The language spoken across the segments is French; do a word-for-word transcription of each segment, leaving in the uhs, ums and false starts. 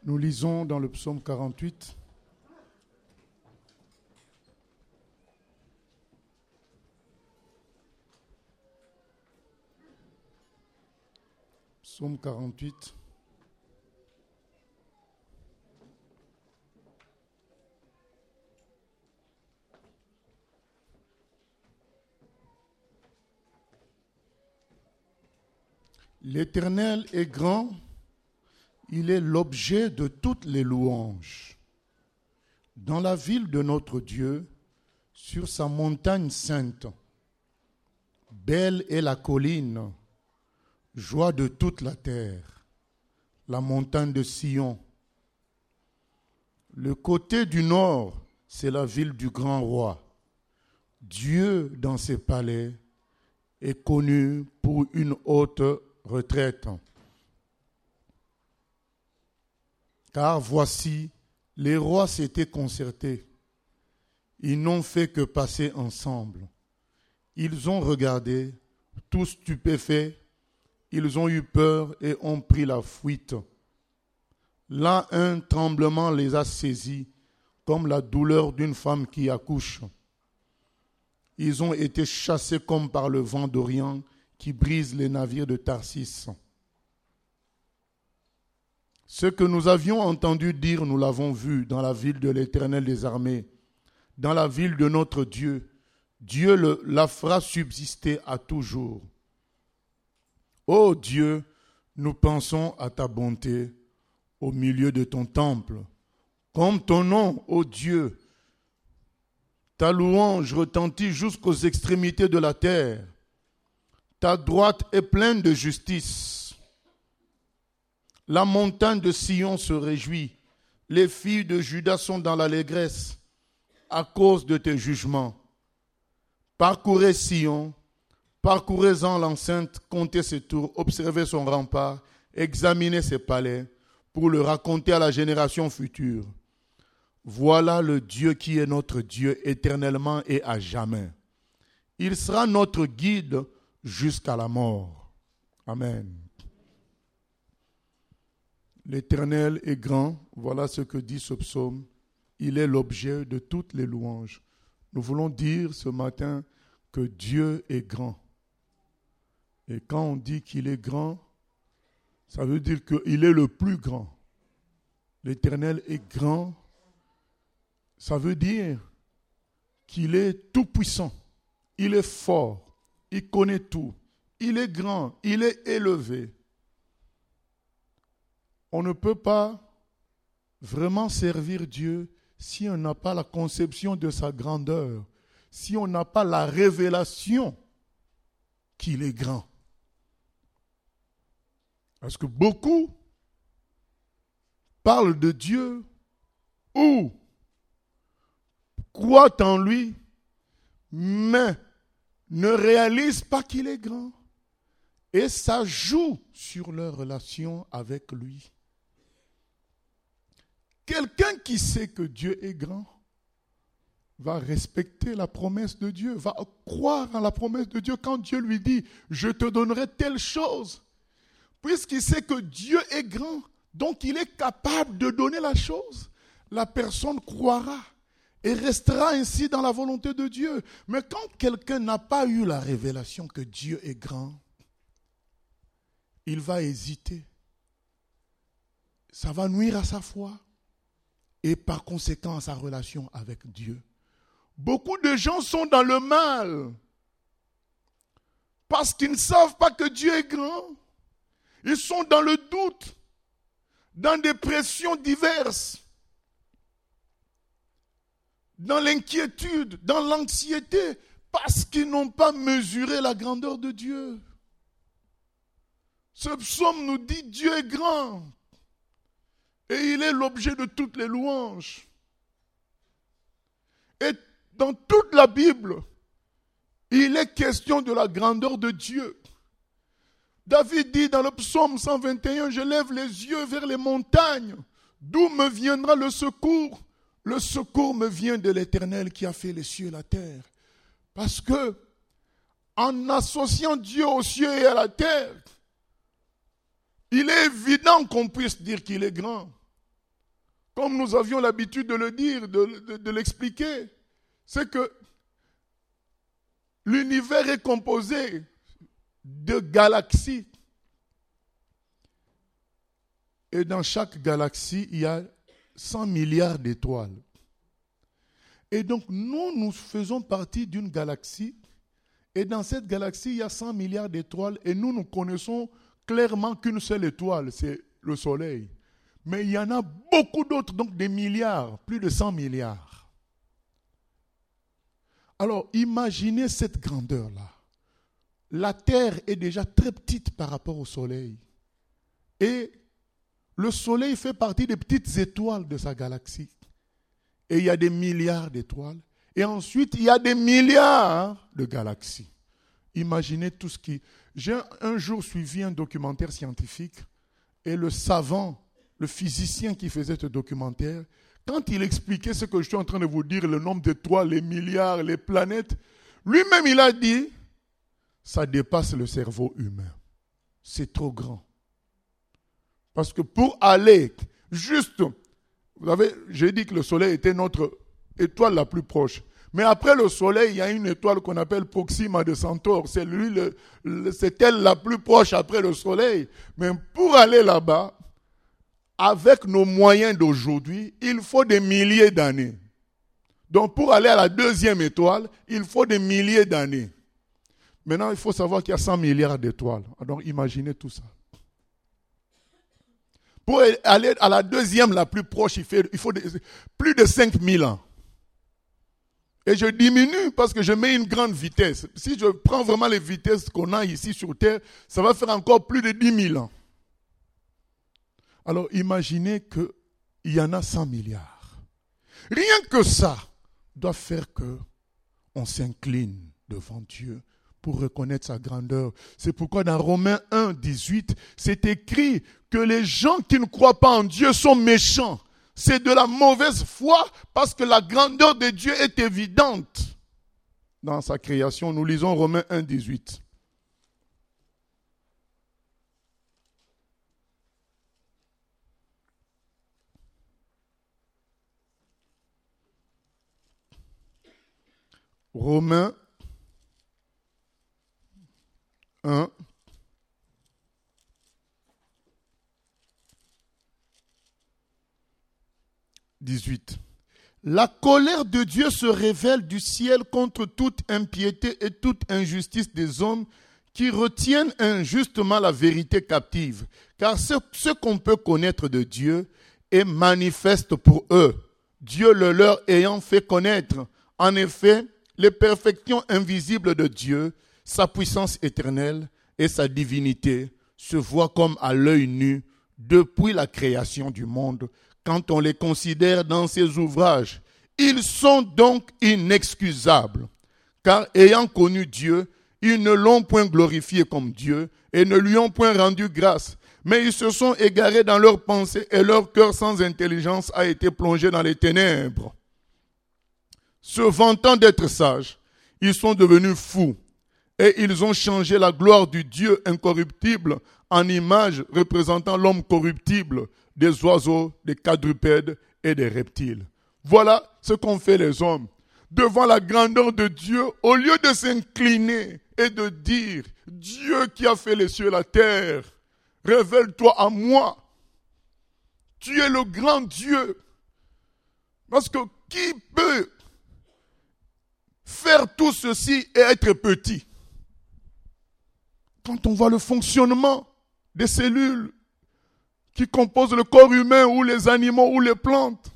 Nous lisons dans le psaume quarante-huit. Psaume quarante-huit. L'Éternel est grand, il est l'objet de toutes les louanges. Dans la ville de notre Dieu, sur sa montagne sainte, belle est la colline, joie de toute la terre, la montagne de Sion. Le côté du nord, c'est la ville du grand roi. Dieu, dans ses palais, est connu pour une haute retraite. Car voici, les rois s'étaient concertés. Ils n'ont fait que passer ensemble. Ils ont regardé, tous stupéfaits. Ils ont eu peur et ont pris la fuite. Là, un tremblement les a saisis, comme la douleur d'une femme qui accouche. Ils ont été chassés comme par le vent d'Orient qui brise les navires de Tarsis. Ce que nous avions entendu dire, nous l'avons vu dans la ville de l'Éternel des armées, dans la ville de notre Dieu. Dieu le, la fera subsister à toujours. Ô Dieu, nous pensons à ta bonté au milieu de ton temple. Comme ton nom, ô Dieu, ta louange retentit jusqu'aux extrémités de la terre. Ta droite est pleine de justice. La montagne de Sion se réjouit. Les filles de Juda sont dans l'allégresse à cause de tes jugements. Parcourez Sion, parcourez-en l'enceinte, comptez ses tours, observez son rempart, examinez ses palais pour le raconter à la génération future. Voilà le Dieu qui est notre Dieu éternellement et à jamais. Il sera notre guide jusqu'à la mort. Amen. L'Éternel est grand, voilà ce que dit ce psaume. Il est l'objet de toutes les louanges. Nous voulons dire ce matin que Dieu est grand. Et quand on dit qu'il est grand, ça veut dire qu'il est le plus grand. L'Éternel est grand, ça veut dire qu'il est tout puissant, il est fort. Il connaît tout. Il est grand. Il est élevé. On ne peut pas vraiment servir Dieu si on n'a pas la conception de sa grandeur, si on n'a pas la révélation qu'il est grand. Parce que beaucoup parlent de Dieu ou croient en lui, mais ne réalisent pas qu'il est grand. Et ça joue sur leur relation avec lui. Quelqu'un qui sait que Dieu est grand va respecter la promesse de Dieu, va croire en la promesse de Dieu quand Dieu lui dit « Je te donnerai telle chose ». Puisqu'il sait que Dieu est grand, donc il est capable de donner la chose, la personne croira et restera ainsi dans la volonté de Dieu. Mais quand quelqu'un n'a pas eu la révélation que Dieu est grand, il va hésiter. Ça va nuire à sa foi et par conséquent à sa relation avec Dieu. Beaucoup de gens sont dans le mal parce qu'ils ne savent pas que Dieu est grand. Ils sont dans le doute, dans des pressions diverses, dans l'inquiétude, dans l'anxiété, parce qu'ils n'ont pas mesuré la grandeur de Dieu. Ce psaume nous dit Dieu est grand et il est l'objet de toutes les louanges. Et dans toute la Bible, il est question de la grandeur de Dieu. David dit dans le psaume cent vingt et un, « Je lève les yeux vers les montagnes, d'où me viendra le secours ? Le secours me vient de l'Éternel qui a fait les cieux et la terre. » Parce que, en associant Dieu aux cieux et à la terre, il est évident qu'on puisse dire qu'il est grand. comme nous avions l'habitude de le dire, de, de, de l'expliquer, c'est que l'univers est composé de galaxies. Et dans chaque galaxie, il y a cent milliards d'étoiles. Et donc, nous, nous faisons partie d'une galaxie. Et dans cette galaxie, il y a cent milliards d'étoiles. Et nous, nous connaissons clairement qu'une seule étoile, c'est le Soleil. Mais il y en a beaucoup d'autres, donc des milliards, plus de cent milliards. Alors, imaginez cette grandeur-là. La Terre est déjà très petite par rapport au Soleil. Et le Soleil fait partie des petites étoiles de sa galaxie. Et il y a des milliards d'étoiles. Et ensuite, il y a des milliards de galaxies. Imaginez tout ce qui... J'ai un jour suivi un documentaire scientifique et le savant, le physicien qui faisait ce documentaire, quand il expliquait ce que je suis en train de vous dire, le nombre d'étoiles, les milliards, les planètes, lui-même il a dit, ça dépasse le cerveau humain. C'est trop grand. Parce que pour aller juste, vous savez, j'ai dit que le Soleil était notre étoile la plus proche. Mais après le Soleil, il y a une étoile qu'on appelle Proxima de Centaure. C'est lui, le, le, c'est elle la plus proche après le Soleil. Mais pour aller là-bas, avec nos moyens d'aujourd'hui, il faut des milliers d'années. Donc pour aller à la deuxième étoile, il faut des milliers d'années. Maintenant, il faut savoir qu'il y a cent milliards d'étoiles. Donc imaginez tout ça. Pour aller à la deuxième la plus proche, il, fait, il faut des, plus de cinq mille ans. Et je diminue parce que je mets une grande vitesse. Si je prends vraiment les vitesses qu'on a ici sur Terre, ça va faire encore plus de dix mille ans. Alors imaginez qu'il y en a cent milliards. Rien que ça doit faire qu'on s'incline devant Dieu pour reconnaître sa grandeur. C'est pourquoi dans Romains un, dix-huit, c'est écrit que les gens qui ne croient pas en Dieu sont méchants. C'est de la mauvaise foi parce que la grandeur de Dieu est évidente dans sa création. Nous lisons Romains un, dix-huit. Romains un, dix-huit. La colère de Dieu se révèle du ciel contre toute impiété et toute injustice des hommes qui retiennent injustement la vérité captive. Car ce, ce qu'on peut connaître de Dieu est manifeste pour eux, Dieu le leur ayant fait connaître. En effet, les perfections invisibles de Dieu, sa puissance éternelle et sa divinité se voient comme à l'œil nu depuis la création du monde. Quand on les considère dans ses ouvrages, ils sont donc inexcusables. Car ayant connu Dieu, ils ne l'ont point glorifié comme Dieu et ne lui ont point rendu grâce. Mais ils se sont égarés dans leurs pensées et leur cœur sans intelligence a été plongé dans les ténèbres. Se vantant d'être sages, ils sont devenus fous et ils ont changé la gloire du Dieu incorruptible en image représentant l'homme corruptible, des oiseaux, des quadrupèdes et des reptiles. Voilà ce qu'ont fait les hommes. Devant la grandeur de Dieu, au lieu de s'incliner et de dire « Dieu qui a fait les cieux et la terre, révèle-toi à moi. Tu es le grand Dieu. » Parce que qui peut faire tout ceci et être petit? Quand on voit le fonctionnement des cellules qui composent le corps humain ou les animaux ou les plantes,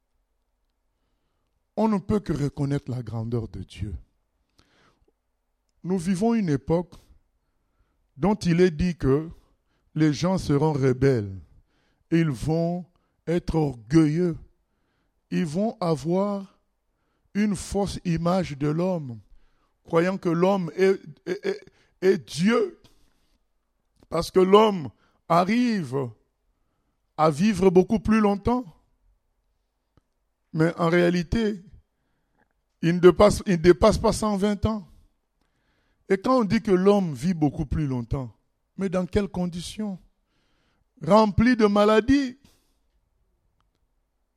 on ne peut que reconnaître la grandeur de Dieu. Nous vivons une époque dont il est dit que les gens seront rebelles. Ils vont être orgueilleux. Ils vont avoir une fausse image de l'homme, croyant que l'homme est, est, est, est Dieu. Parce que l'homme arrive à vivre beaucoup plus longtemps. Mais en réalité, il ne dépasse, il ne dépasse pas cent vingt ans. Et quand on dit que l'homme vit beaucoup plus longtemps, mais dans quelles conditions? Rempli de maladies.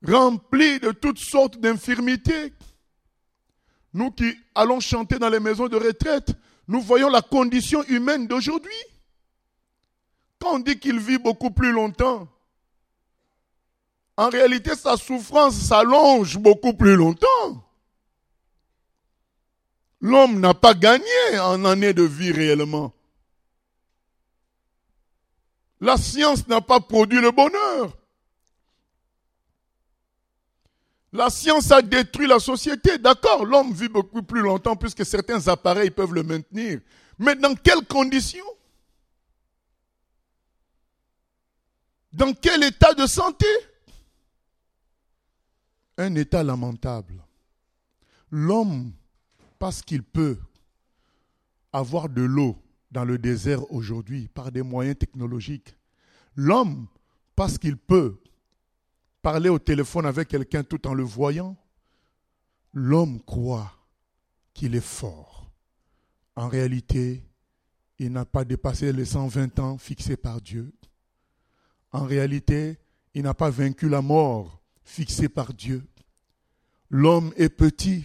rempli de toutes sortes d'infirmités. Nous qui allons chanter dans les maisons de retraite, nous voyons la condition humaine d'aujourd'hui. Quand on dit qu'il vit beaucoup plus longtemps, en réalité, sa souffrance s'allonge beaucoup plus longtemps. L'homme n'a pas gagné en années de vie réellement. La science n'a pas produit le bonheur. La science a détruit la société. D'accord, l'homme vit beaucoup plus longtemps puisque certains appareils peuvent le maintenir. Mais dans quelles conditions? Dans quel état de santé? Un état lamentable. L'homme, parce qu'il peut avoir de l'eau dans le désert aujourd'hui par des moyens technologiques. L'homme, parce qu'il peut parler au téléphone avec quelqu'un tout en le voyant. L'homme croit qu'il est fort. En réalité, il n'a pas dépassé les cent vingt ans fixés par Dieu. En réalité, il n'a pas vaincu la mort fixée par Dieu. L'homme est petit,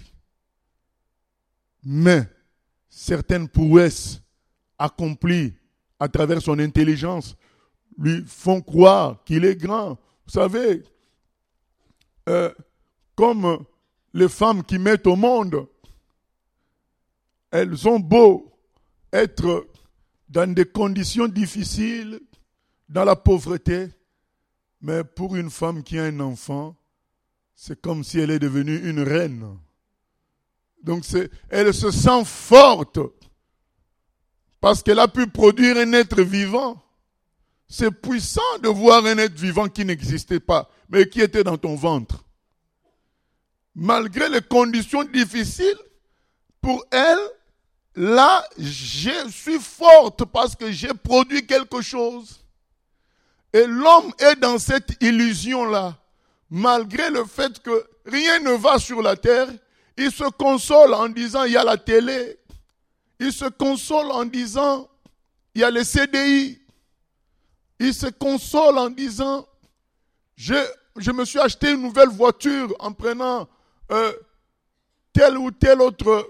mais certaines prouesses accomplies à travers son intelligence lui font croire qu'il est grand. Vous savez, euh, comme les femmes qui mettent au monde, elles ont beau être dans des conditions difficiles, dans la pauvreté, mais pour une femme qui a un enfant, c'est comme si elle est devenue une reine. Donc c'est, elle se sent forte parce qu'elle a pu produire un être vivant. C'est puissant de voir un être vivant qui n'existait pas, mais qui était dans ton ventre. Malgré les conditions difficiles, pour elle, là, je suis forte parce que j'ai produit quelque chose. Et l'homme est dans cette illusion-là. Malgré le fait que rien ne va sur la terre, il se console en disant il y a la télé. Il se console en disant il y a les C D I. Il se console en disant je, je me suis acheté une nouvelle voiture en prenant euh, telle ou telle autre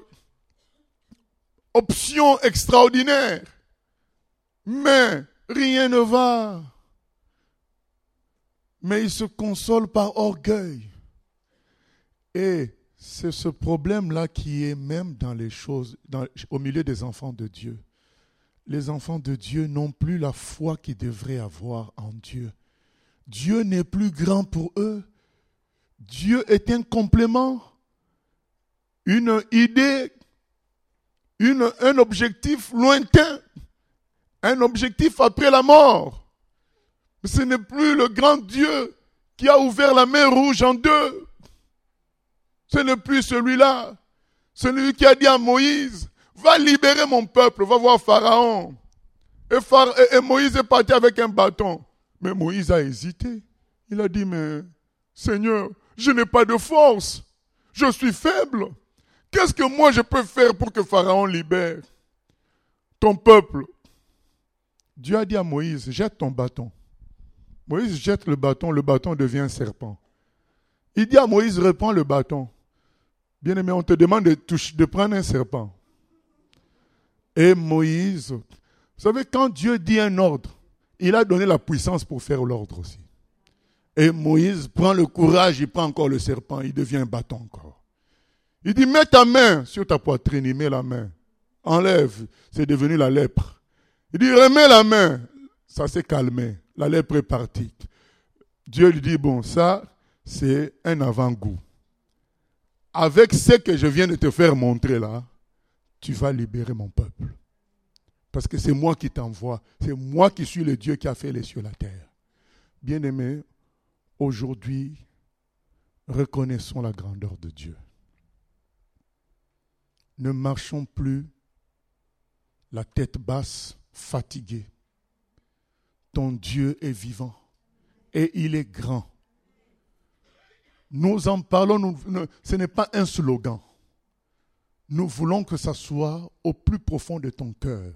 option extraordinaire. Mais rien ne va. Mais il se console par orgueil. Et c'est ce problème-là qui est même dans les choses, dans, au milieu des enfants de Dieu. Les enfants de Dieu n'ont plus la foi qu'ils devraient avoir en Dieu. Dieu n'est plus grand pour eux. Dieu est un complément, une idée, une, un objectif lointain, un objectif après la mort. Ce n'est plus le grand Dieu qui a ouvert la mer rouge en deux. Ce n'est plus celui-là. Celui qui a dit à Moïse, va libérer mon peuple, va voir Pharaon. Et, Phara- et Moïse est parti avec un bâton. Mais Moïse a hésité. Il a dit, mais Seigneur, je n'ai pas de force. Je suis faible. Qu'est-ce que moi je peux faire pour que Pharaon libère ton peuple? Dieu a dit à Moïse, jette ton bâton. Moïse jette le bâton, le bâton devient un serpent. Il dit à Moïse, reprends le bâton. Bien-aimé, on te demande de, toucher, de prendre un serpent. Et Moïse, vous savez, quand Dieu dit un ordre, il a donné la puissance pour faire l'ordre aussi. Et Moïse prend le courage, il prend encore le serpent, il devient un bâton encore. Il dit, mets ta main sur ta poitrine, il met la main. Enlève, c'est devenu la lèpre. Il dit, remets la main. Ça s'est calmé. La lèpre est partie. Dieu lui dit, bon, ça, c'est un avant-goût. Avec ce que je viens de te faire montrer là, tu vas libérer mon peuple. Parce que c'est moi qui t'envoie. C'est moi qui suis le Dieu qui a fait les cieux et la terre. Bien-aimés, aujourd'hui, reconnaissons la grandeur de Dieu. Ne marchons plus la tête basse, fatigués. Ton Dieu est vivant et il est grand. Nous en parlons, nous, ce n'est pas un slogan. Nous voulons que ça soit au plus profond de ton cœur.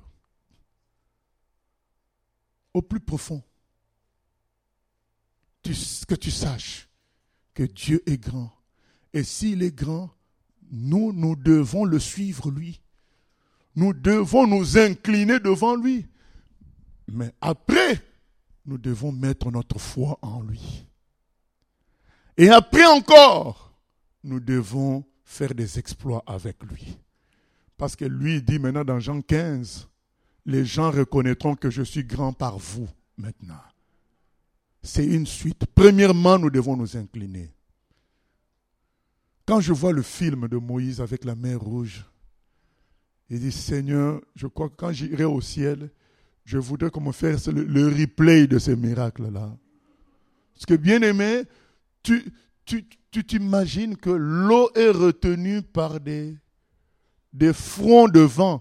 Au plus profond. Tu, que tu saches que Dieu est grand. Et s'il est grand, nous, nous devons le suivre, lui. Nous devons nous incliner devant lui. Mais après, nous devons mettre notre foi en lui. Et après encore, nous devons faire des exploits avec lui. Parce que lui dit maintenant dans Jean quinze, les gens reconnaîtront que je suis grand par vous maintenant. C'est une suite. Premièrement, nous devons nous incliner. Quand je vois le film de Moïse avec la mer rouge, il dit, Seigneur, je crois que quand j'irai au ciel, je voudrais qu'on me fasse le, le replay de ces miracles-là. Parce que bien aimé, tu, tu, tu t'imagines que l'eau est retenue par des, des fronts de vent.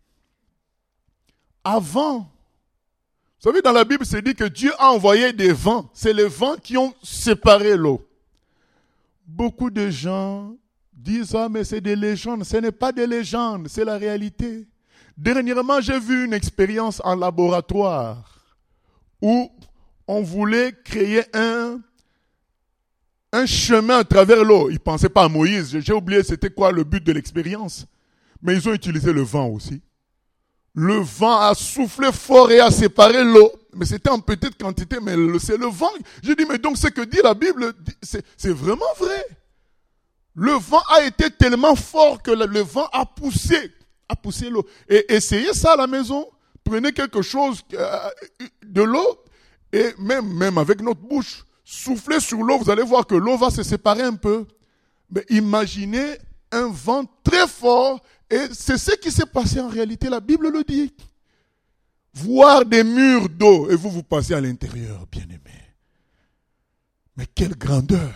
Avant, vous savez, dans la Bible, c'est dit que Dieu a envoyé des vents. C'est les vents qui ont séparé l'eau. Beaucoup de gens disent, ah, mais c'est des légendes. Ce n'est pas des légendes, c'est la réalité. Dernièrement, j'ai vu une expérience en laboratoire où on voulait créer un, un chemin à travers l'eau. Ils ne pensaient pas à Moïse. J'ai oublié c'était quoi le but de l'expérience. Mais ils ont utilisé le vent aussi. Le vent a soufflé fort et a séparé l'eau. Mais c'était en petite quantité, mais c'est le vent. J'ai dit, mais donc ce que dit la Bible, c'est, c'est vraiment vrai. Le vent a été tellement fort que le, le vent a poussé, a poussé l'eau. Et essayez ça à la maison. Prenez quelque chose, euh, de l'eau, et même, même avec notre bouche, soufflez sur l'eau, vous allez voir que l'eau va se séparer un peu. Mais imaginez un vent très fort. Et c'est ce qui s'est passé en réalité, la Bible le dit. Voir des murs d'eau et vous vous passez à l'intérieur, bien-aimés. Mais quelle grandeur!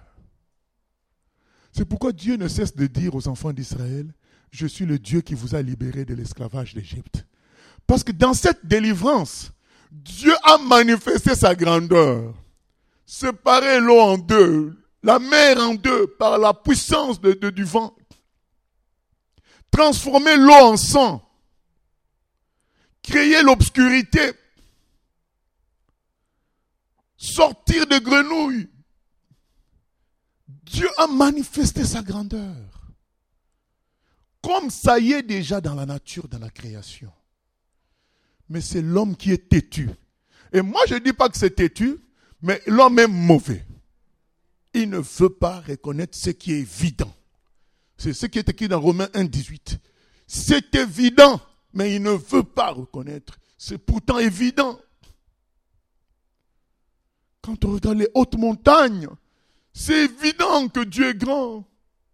C'est pourquoi Dieu ne cesse de dire aux enfants d'Israël, je suis le Dieu qui vous a libérés de l'esclavage d'Égypte. Parce que dans cette délivrance, Dieu a manifesté sa grandeur. Séparer l'eau en deux, la mer en deux par la puissance de, de, du vent. Transformer l'eau en sang. Créer l'obscurité. Sortir des grenouilles. Dieu a manifesté sa grandeur. Comme ça y est déjà dans la nature, dans la création. Mais c'est l'homme qui est têtu. Et moi je ne dis pas que c'est têtu, mais l'homme est mauvais. Il ne veut pas reconnaître ce qui est évident. C'est ce qui est écrit dans Romains un, dix-huit. C'est évident, mais il ne veut pas reconnaître. C'est pourtant évident. Quand on regarde les hautes montagnes, c'est évident que Dieu est grand.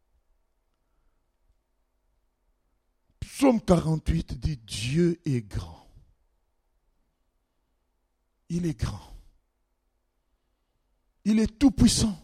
Psaume quarante-huit dit, Dieu est grand. Il est grand. Il est tout puissant.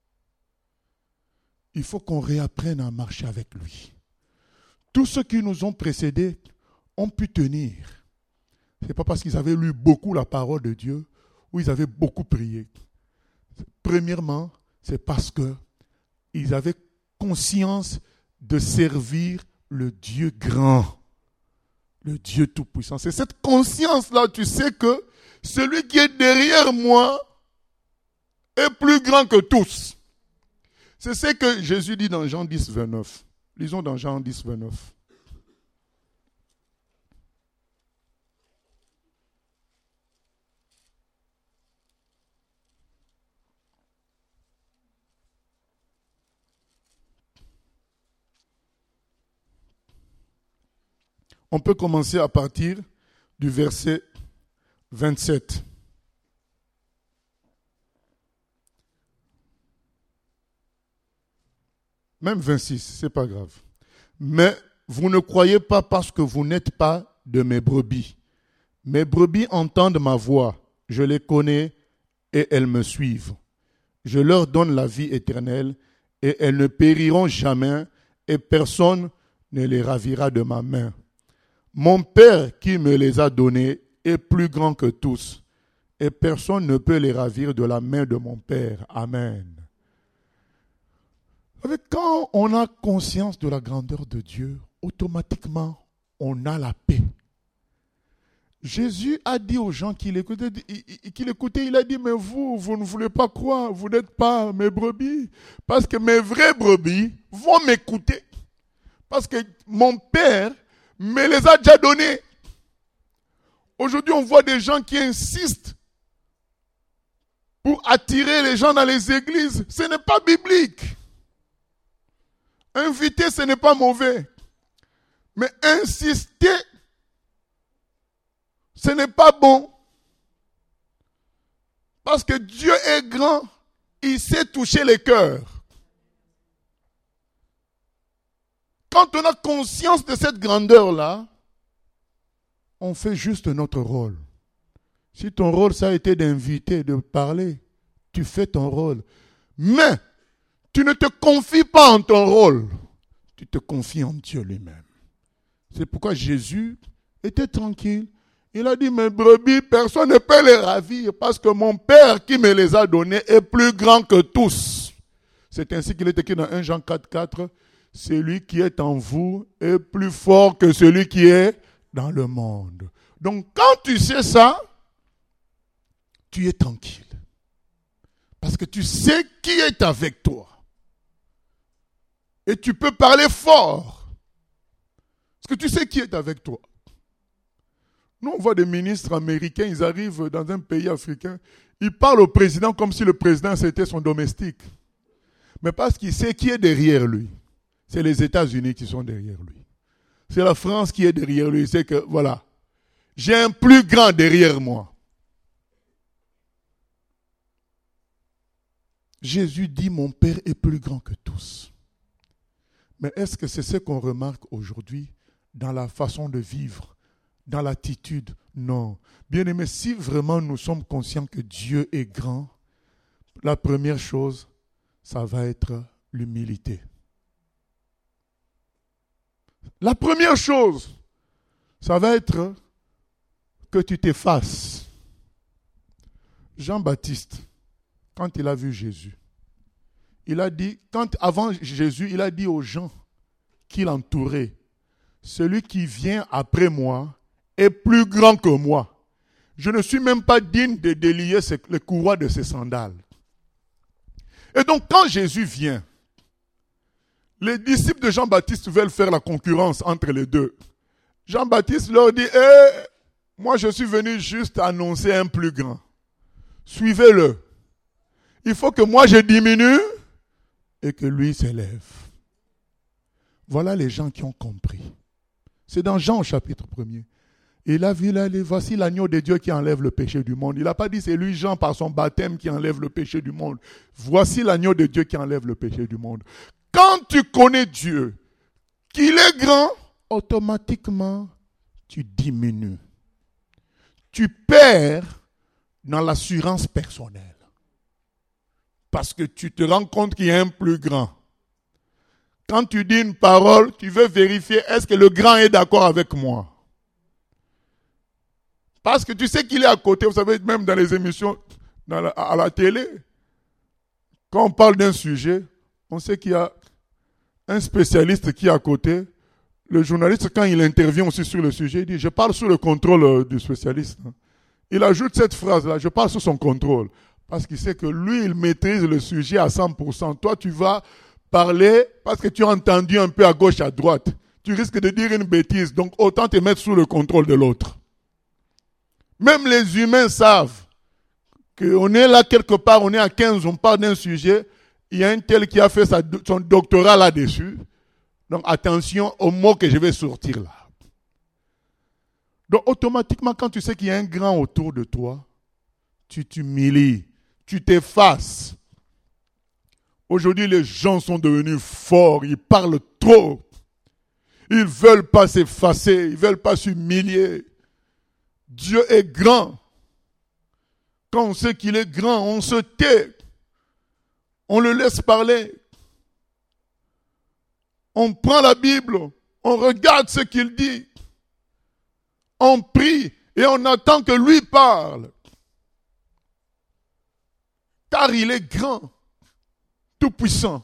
Il faut qu'on réapprenne à marcher avec lui. Tous ceux qui nous ont précédés ont pu tenir. Ce n'est pas parce qu'ils avaient lu beaucoup la parole de Dieu ou ils avaient beaucoup prié. Premièrement, c'est parce qu'ils avaient conscience de servir le Dieu grand, le Dieu tout-puissant. C'est cette conscience-là, tu sais que celui qui est derrière moi est plus grand que tous. C'est ce que Jésus dit dans Jean dix, vingt-neuf. Lisons dans Jean dix, vingt-neuf. On peut commencer à partir du verset vingt-sept. Même vingt-six, c'est pas grave. Mais vous ne croyez pas parce que vous n'êtes pas de mes brebis. Mes brebis entendent ma voix, je les connais et elles me suivent. Je leur donne la vie éternelle et elles ne périront jamais et personne ne les ravira de ma main. Mon Père qui me les a donnés est plus grand que tous et personne ne peut les ravir de la main de mon Père. Amen. Quand on a conscience de la grandeur de Dieu, automatiquement, on a la paix. Jésus a dit aux gens qu'il écoutait, qu'il écoutait, il a dit, mais vous, vous ne voulez pas croire, vous n'êtes pas mes brebis. Parce que mes vraies brebis vont m'écouter. Parce que mon Père me les a déjà donnés. Aujourd'hui, on voit des gens qui insistent pour attirer les gens dans les églises. Ce n'est pas biblique. Inviter, ce n'est pas mauvais. Mais insister, ce n'est pas bon. Parce que Dieu est grand. Il sait toucher les cœurs. Quand on a conscience de cette grandeur-là, on fait juste notre rôle. Si ton rôle, ça a été d'inviter, de parler, tu fais ton rôle. Mais, tu ne te confies pas en ton rôle. Tu te confies en Dieu lui-même. C'est pourquoi Jésus était tranquille. Il a dit, mes brebis, personne ne peut les ravir parce que mon Père qui me les a donnés est plus grand que tous. C'est ainsi qu'il est écrit dans un Jean quatre quatre. Celui qui est en vous est plus fort que celui qui est dans le monde. Donc quand tu sais ça, tu es tranquille. Parce que tu sais qui est avec toi. Et tu peux parler fort. Parce que tu sais qui est avec toi. Nous, on voit des ministres américains, ils arrivent dans un pays africain, ils parlent au président comme si le président c'était son domestique. Mais parce qu'il sait qui est derrière lui. C'est les États-Unis qui sont derrière lui. C'est la France qui est derrière lui. C'est que, voilà, j'ai un plus grand derrière moi. Jésus dit, mon Père est plus grand que tous. Mais est-ce que c'est ce qu'on remarque aujourd'hui dans la façon de vivre, dans l'attitude? Non. Bien-aimés, si vraiment nous sommes conscients que Dieu est grand, la première chose, ça va être l'humilité. La première chose, ça va être que tu t'effaces. Jean-Baptiste, quand il a vu Jésus, il a dit, quand avant Jésus, il a dit aux gens qui l'entouraient, celui qui vient après moi est plus grand que moi. Je ne suis même pas digne de délier les courroies de ses sandales. Et donc, quand Jésus vient, les disciples de Jean-Baptiste veulent faire la concurrence entre les deux. Jean-Baptiste leur dit, eh, moi je suis venu juste annoncer un plus grand. Suivez-le. Il faut que moi je diminue et que lui s'élève. Voilà les gens qui ont compris. C'est dans Jean au chapitre premier. Il a vu là, voici l'agneau de Dieu qui enlève le péché du monde. Il n'a pas dit c'est lui Jean par son baptême qui enlève le péché du monde. Voici l'agneau de Dieu qui enlève le péché du monde. Quand tu connais Dieu, qu'il est grand, automatiquement, tu diminues. Tu perds dans l'assurance personnelle. Parce que tu te rends compte qu'il y a un plus grand. Quand tu dis une parole, tu veux vérifier est-ce que le grand est d'accord avec moi. Parce que tu sais qu'il est à côté. Vous savez, même dans les émissions dans la, à la télé, quand on parle d'un sujet, on sait qu'il y a un spécialiste qui est à côté. Le journaliste, quand il intervient aussi sur le sujet, il dit, je parle sous le contrôle du spécialiste. Il ajoute cette phrase-là, je parle sous son contrôle. Parce qu'il sait que lui, il maîtrise le sujet à cent pour cent. Toi, tu vas parler parce que tu as entendu un peu à gauche, à droite. Tu risques de dire une bêtise. Donc, autant te mettre sous le contrôle de l'autre. Même les humains savent qu'on est là quelque part, on est à quinze, on parle d'un sujet. Il y a un tel qui a fait sa, son doctorat là-dessus. Donc, attention aux mots que je vais sortir là. Donc, automatiquement, quand tu sais qu'il y a un grand autour de toi, tu t'humilies, tu t'effaces. Aujourd'hui, les gens sont devenus forts, ils parlent trop. Ils ne veulent pas s'effacer, ils ne veulent pas s'humilier. Dieu est grand. Quand on sait qu'il est grand, on se tait. On le laisse parler. On prend la Bible, on regarde ce qu'il dit. On prie et on attend que lui parle. Car il est grand, tout puissant.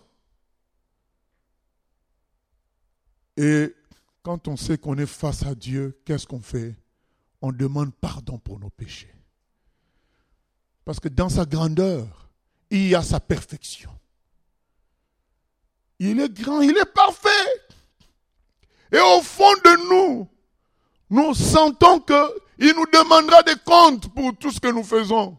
Et quand on sait qu'on est face à Dieu, qu'est-ce qu'on fait? on demande pardon pour nos péchés. Parce que dans sa grandeur, il y a sa perfection. Il est grand, il est parfait. Et au fond de nous, nous sentons qu'il nous demandera des comptes pour tout ce que nous faisons.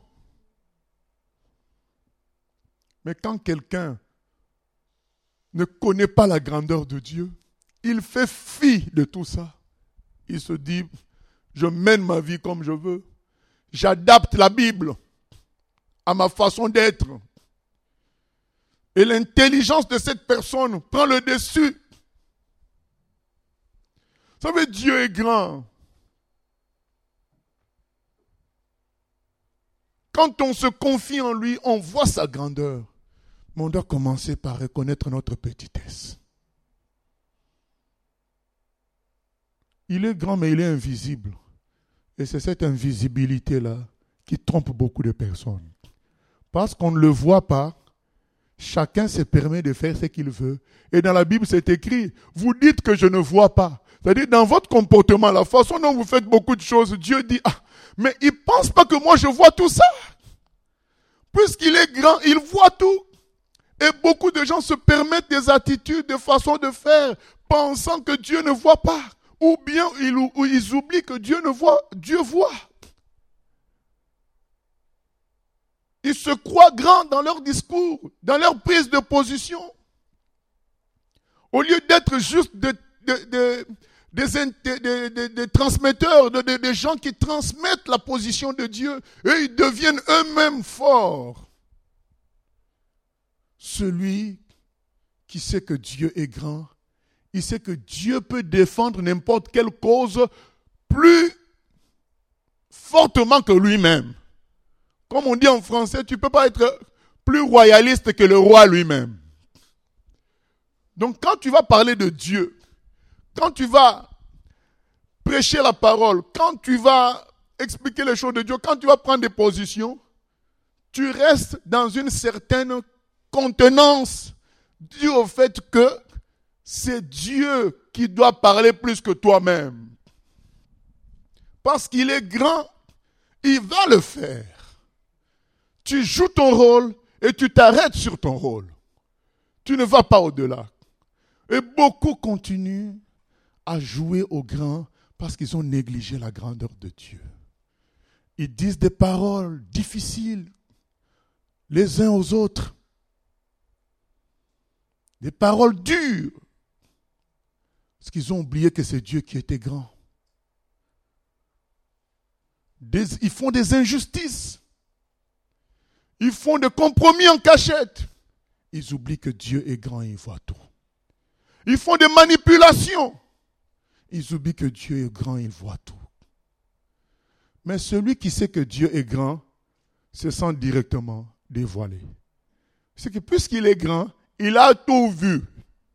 Mais quand quelqu'un ne connaît pas la grandeur de Dieu, il fait fi de tout ça. Il se dit, je mène ma vie comme je veux. J'adapte la Bible à ma façon d'être. Et l'intelligence de cette personne prend le dessus. Vous savez, Dieu est grand. Quand on se confie en lui, on voit sa grandeur. Mais on doit commencer par reconnaître notre petitesse. Il est grand, mais il est invisible. Et c'est cette invisibilité-là qui trompe beaucoup de personnes. Parce qu'on ne le voit pas, chacun se permet de faire ce qu'il veut. Et dans la Bible, c'est écrit, vous dites que je ne vois pas. C'est-à-dire, dans votre comportement, la façon dont vous faites beaucoup de choses, Dieu dit, ah, mais il ne pense pas que moi je vois tout ça. Puisqu'il est grand, il voit tout. Et beaucoup de gens se permettent des attitudes, des façons de faire, pensant que Dieu ne voit pas. Ou bien ils, ou ils oublient que Dieu ne voit, Dieu voit. Ils se croient grands dans leur discours, dans leur prise de position. Au lieu d'être juste des de, de, de, de, de, de transmetteurs, de, de, de gens qui transmettent la position de Dieu, eux ils deviennent eux-mêmes forts. Celui qui sait que Dieu est grand, il sait que Dieu peut défendre n'importe quelle cause plus fortement que lui-même. Comme on dit en français, tu ne peux pas être plus royaliste que le roi lui-même. Donc quand tu vas parler de Dieu, quand tu vas prêcher la parole, quand tu vas expliquer les choses de Dieu, quand tu vas prendre des positions, tu restes dans une certaine contenance due au fait que c'est Dieu qui doit parler plus que toi-même. Parce qu'il est grand, il va le faire. Tu joues ton rôle et tu t'arrêtes sur ton rôle. Tu ne vas pas au-delà. Et beaucoup continuent à jouer au grand parce qu'ils ont négligé la grandeur de Dieu. Ils disent des paroles difficiles les uns aux autres. Des paroles dures. Parce qu'ils ont oublié que c'est Dieu qui était grand. Des, ils font des injustices. Ils font des compromis en cachette. Ils oublient que Dieu est grand et il voit tout. Ils font des manipulations. Ils oublient que Dieu est grand et il voit tout. Mais celui qui sait que Dieu est grand se sent directement dévoilé. C'est que puisqu'il est grand, il a tout vu.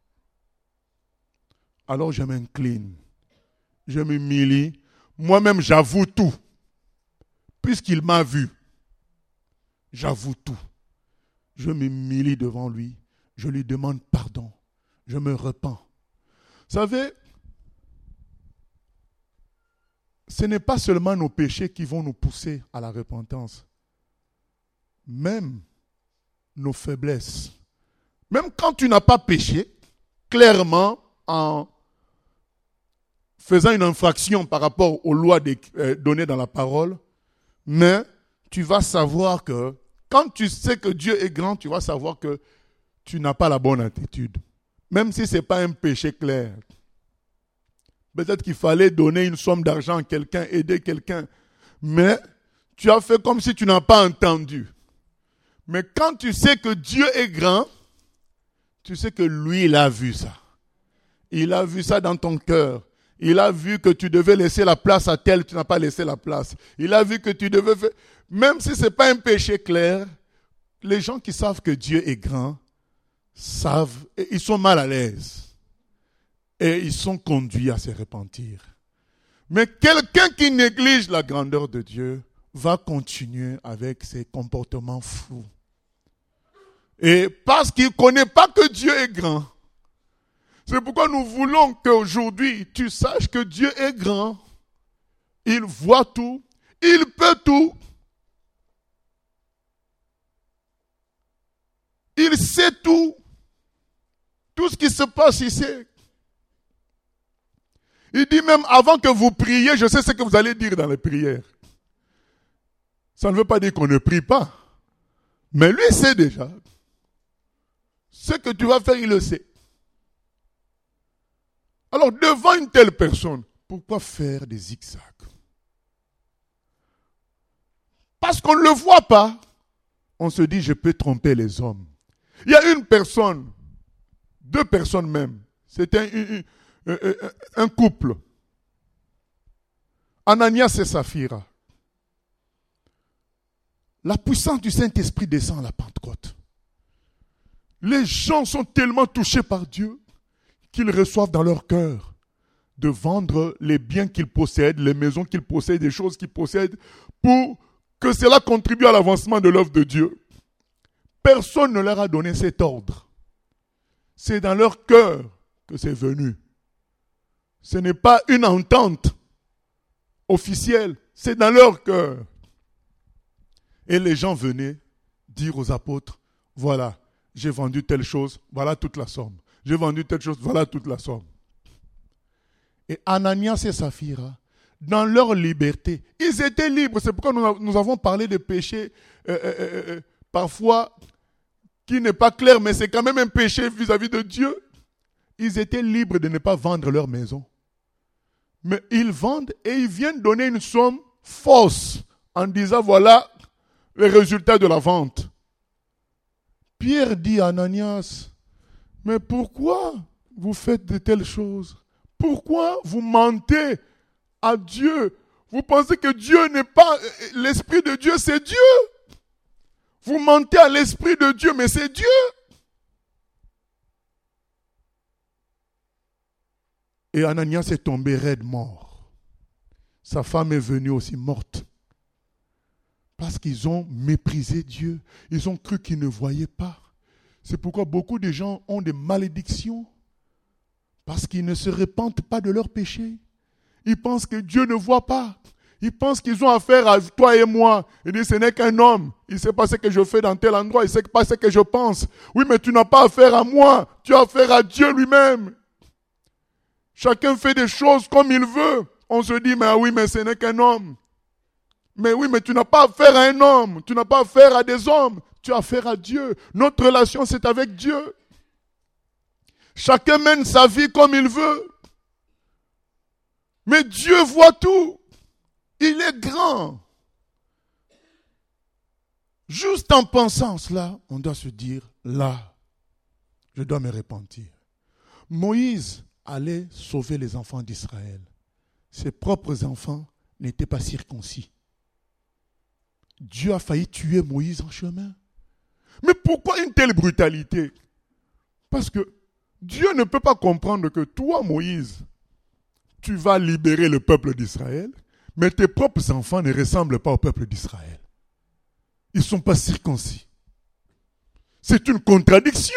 Alors je m'incline. Je m'humilie. Moi-même, j'avoue tout. Puisqu'il m'a vu, j'avoue tout. Je m'humilie devant lui. Je lui demande pardon. Je me repens. Vous savez, ce n'est pas seulement nos péchés qui vont nous pousser à la repentance. Même nos faiblesses. Même quand tu n'as pas péché, clairement, en faisant une infraction par rapport aux lois données dans la parole, mais tu vas savoir que, quand tu sais que Dieu est grand, tu vas savoir que tu n'as pas la bonne attitude. Même si ce n'est pas un péché clair. Peut-être qu'il fallait donner une somme d'argent à quelqu'un, aider quelqu'un. Mais tu as fait comme si tu n'as pas entendu. Mais quand tu sais que Dieu est grand, tu sais que lui, il a vu ça. Il a vu ça dans ton cœur. Il a vu que tu devais laisser la place à tel, tu n'as pas laissé la place. Il a vu que tu devais faire... Même si ce n'est pas un péché clair, les gens qui savent que Dieu est grand, savent, et ils sont mal à l'aise. Et ils sont conduits à se repentir. Mais quelqu'un qui néglige la grandeur de Dieu va continuer avec ses comportements fous. Et parce qu'il ne connaît pas que Dieu est grand. C'est pourquoi nous voulons qu'aujourd'hui tu saches que Dieu est grand. il voit tout, il peut tout. Il sait tout. Tout ce qui se passe, il sait. Il dit même, avant que vous priez, je sais ce que vous allez dire dans les prières. Ça ne veut pas dire qu'on ne prie pas. Mais lui, il sait déjà. Ce que tu vas faire, il le sait. Alors, devant une telle personne, pourquoi faire des zigzags? Parce qu'on ne le voit pas. On se dit, je peux tromper les hommes. Il y a une personne, deux personnes même. C'était un, un, un, un couple. Ananias et Saphira. La puissance du Saint-Esprit descend à la Pentecôte. Les gens sont tellement touchés par Dieu qu'ils reçoivent dans leur cœur de vendre les biens qu'ils possèdent, les maisons qu'ils possèdent, les choses qu'ils possèdent, pour que cela contribue à l'avancement de l'œuvre de Dieu. Personne ne leur a donné cet ordre. C'est dans leur cœur que c'est venu. Ce n'est pas une entente officielle, c'est dans leur cœur. Et les gens venaient dire aux apôtres, voilà, j'ai vendu telle chose, voilà toute la somme. J'ai vendu telle chose, voilà toute la somme. Et Ananias et Saphira, dans leur liberté, ils étaient libres. C'est pourquoi nous, nous avons parlé de péché euh, euh, euh, parfois qui n'est pas clair, mais c'est quand même un péché vis-à-vis de Dieu. Ils étaient libres de ne pas vendre leur maison. Mais ils vendent et ils viennent donner une somme fausse en disant voilà les résultats de la vente. Pierre dit à Ananias, mais pourquoi vous faites de telles choses? Pourquoi vous mentez à Dieu? Vous pensez que Dieu n'est pas... L'Esprit de Dieu, c'est Dieu. Vous mentez à l'Esprit de Dieu, mais c'est Dieu. Et Ananias est tombé raide mort. Sa femme est venue aussi morte. Parce qu'ils ont méprisé Dieu. Ils ont cru qu'ils ne voyaient pas. C'est pourquoi beaucoup de gens ont des malédictions. Parce qu'ils ne se repentent pas de leurs péchés. Ils pensent que Dieu ne voit pas. Ils pensent qu'ils ont affaire à toi et moi. Ils disent, ce n'est qu'un homme. Il ne sait pas ce que je fais dans tel endroit. Il ne sait pas ce que je pense. Oui, mais tu n'as pas affaire à moi. Tu as affaire à Dieu lui-même. Chacun fait des choses comme il veut. On se dit, mais oui, mais ce n'est qu'un homme. Mais oui, mais tu n'as pas affaire à un homme. Tu n'as pas affaire à des hommes. Tu as affaire à Dieu. Notre relation, c'est avec Dieu. Chacun mène sa vie comme il veut. Mais Dieu voit tout. Il est grand. Juste en pensant cela, on doit se dire, là, je dois me repentir. Moïse allait sauver les enfants d'Israël. Ses propres enfants n'étaient pas circoncis. Dieu a failli tuer Moïse en chemin. Mais pourquoi une telle brutalité? Parce que Dieu ne peut pas comprendre que toi, Moïse, tu vas libérer le peuple d'Israël, mais tes propres enfants ne ressemblent pas au peuple d'Israël. Ils ne sont pas circoncis. C'est une contradiction.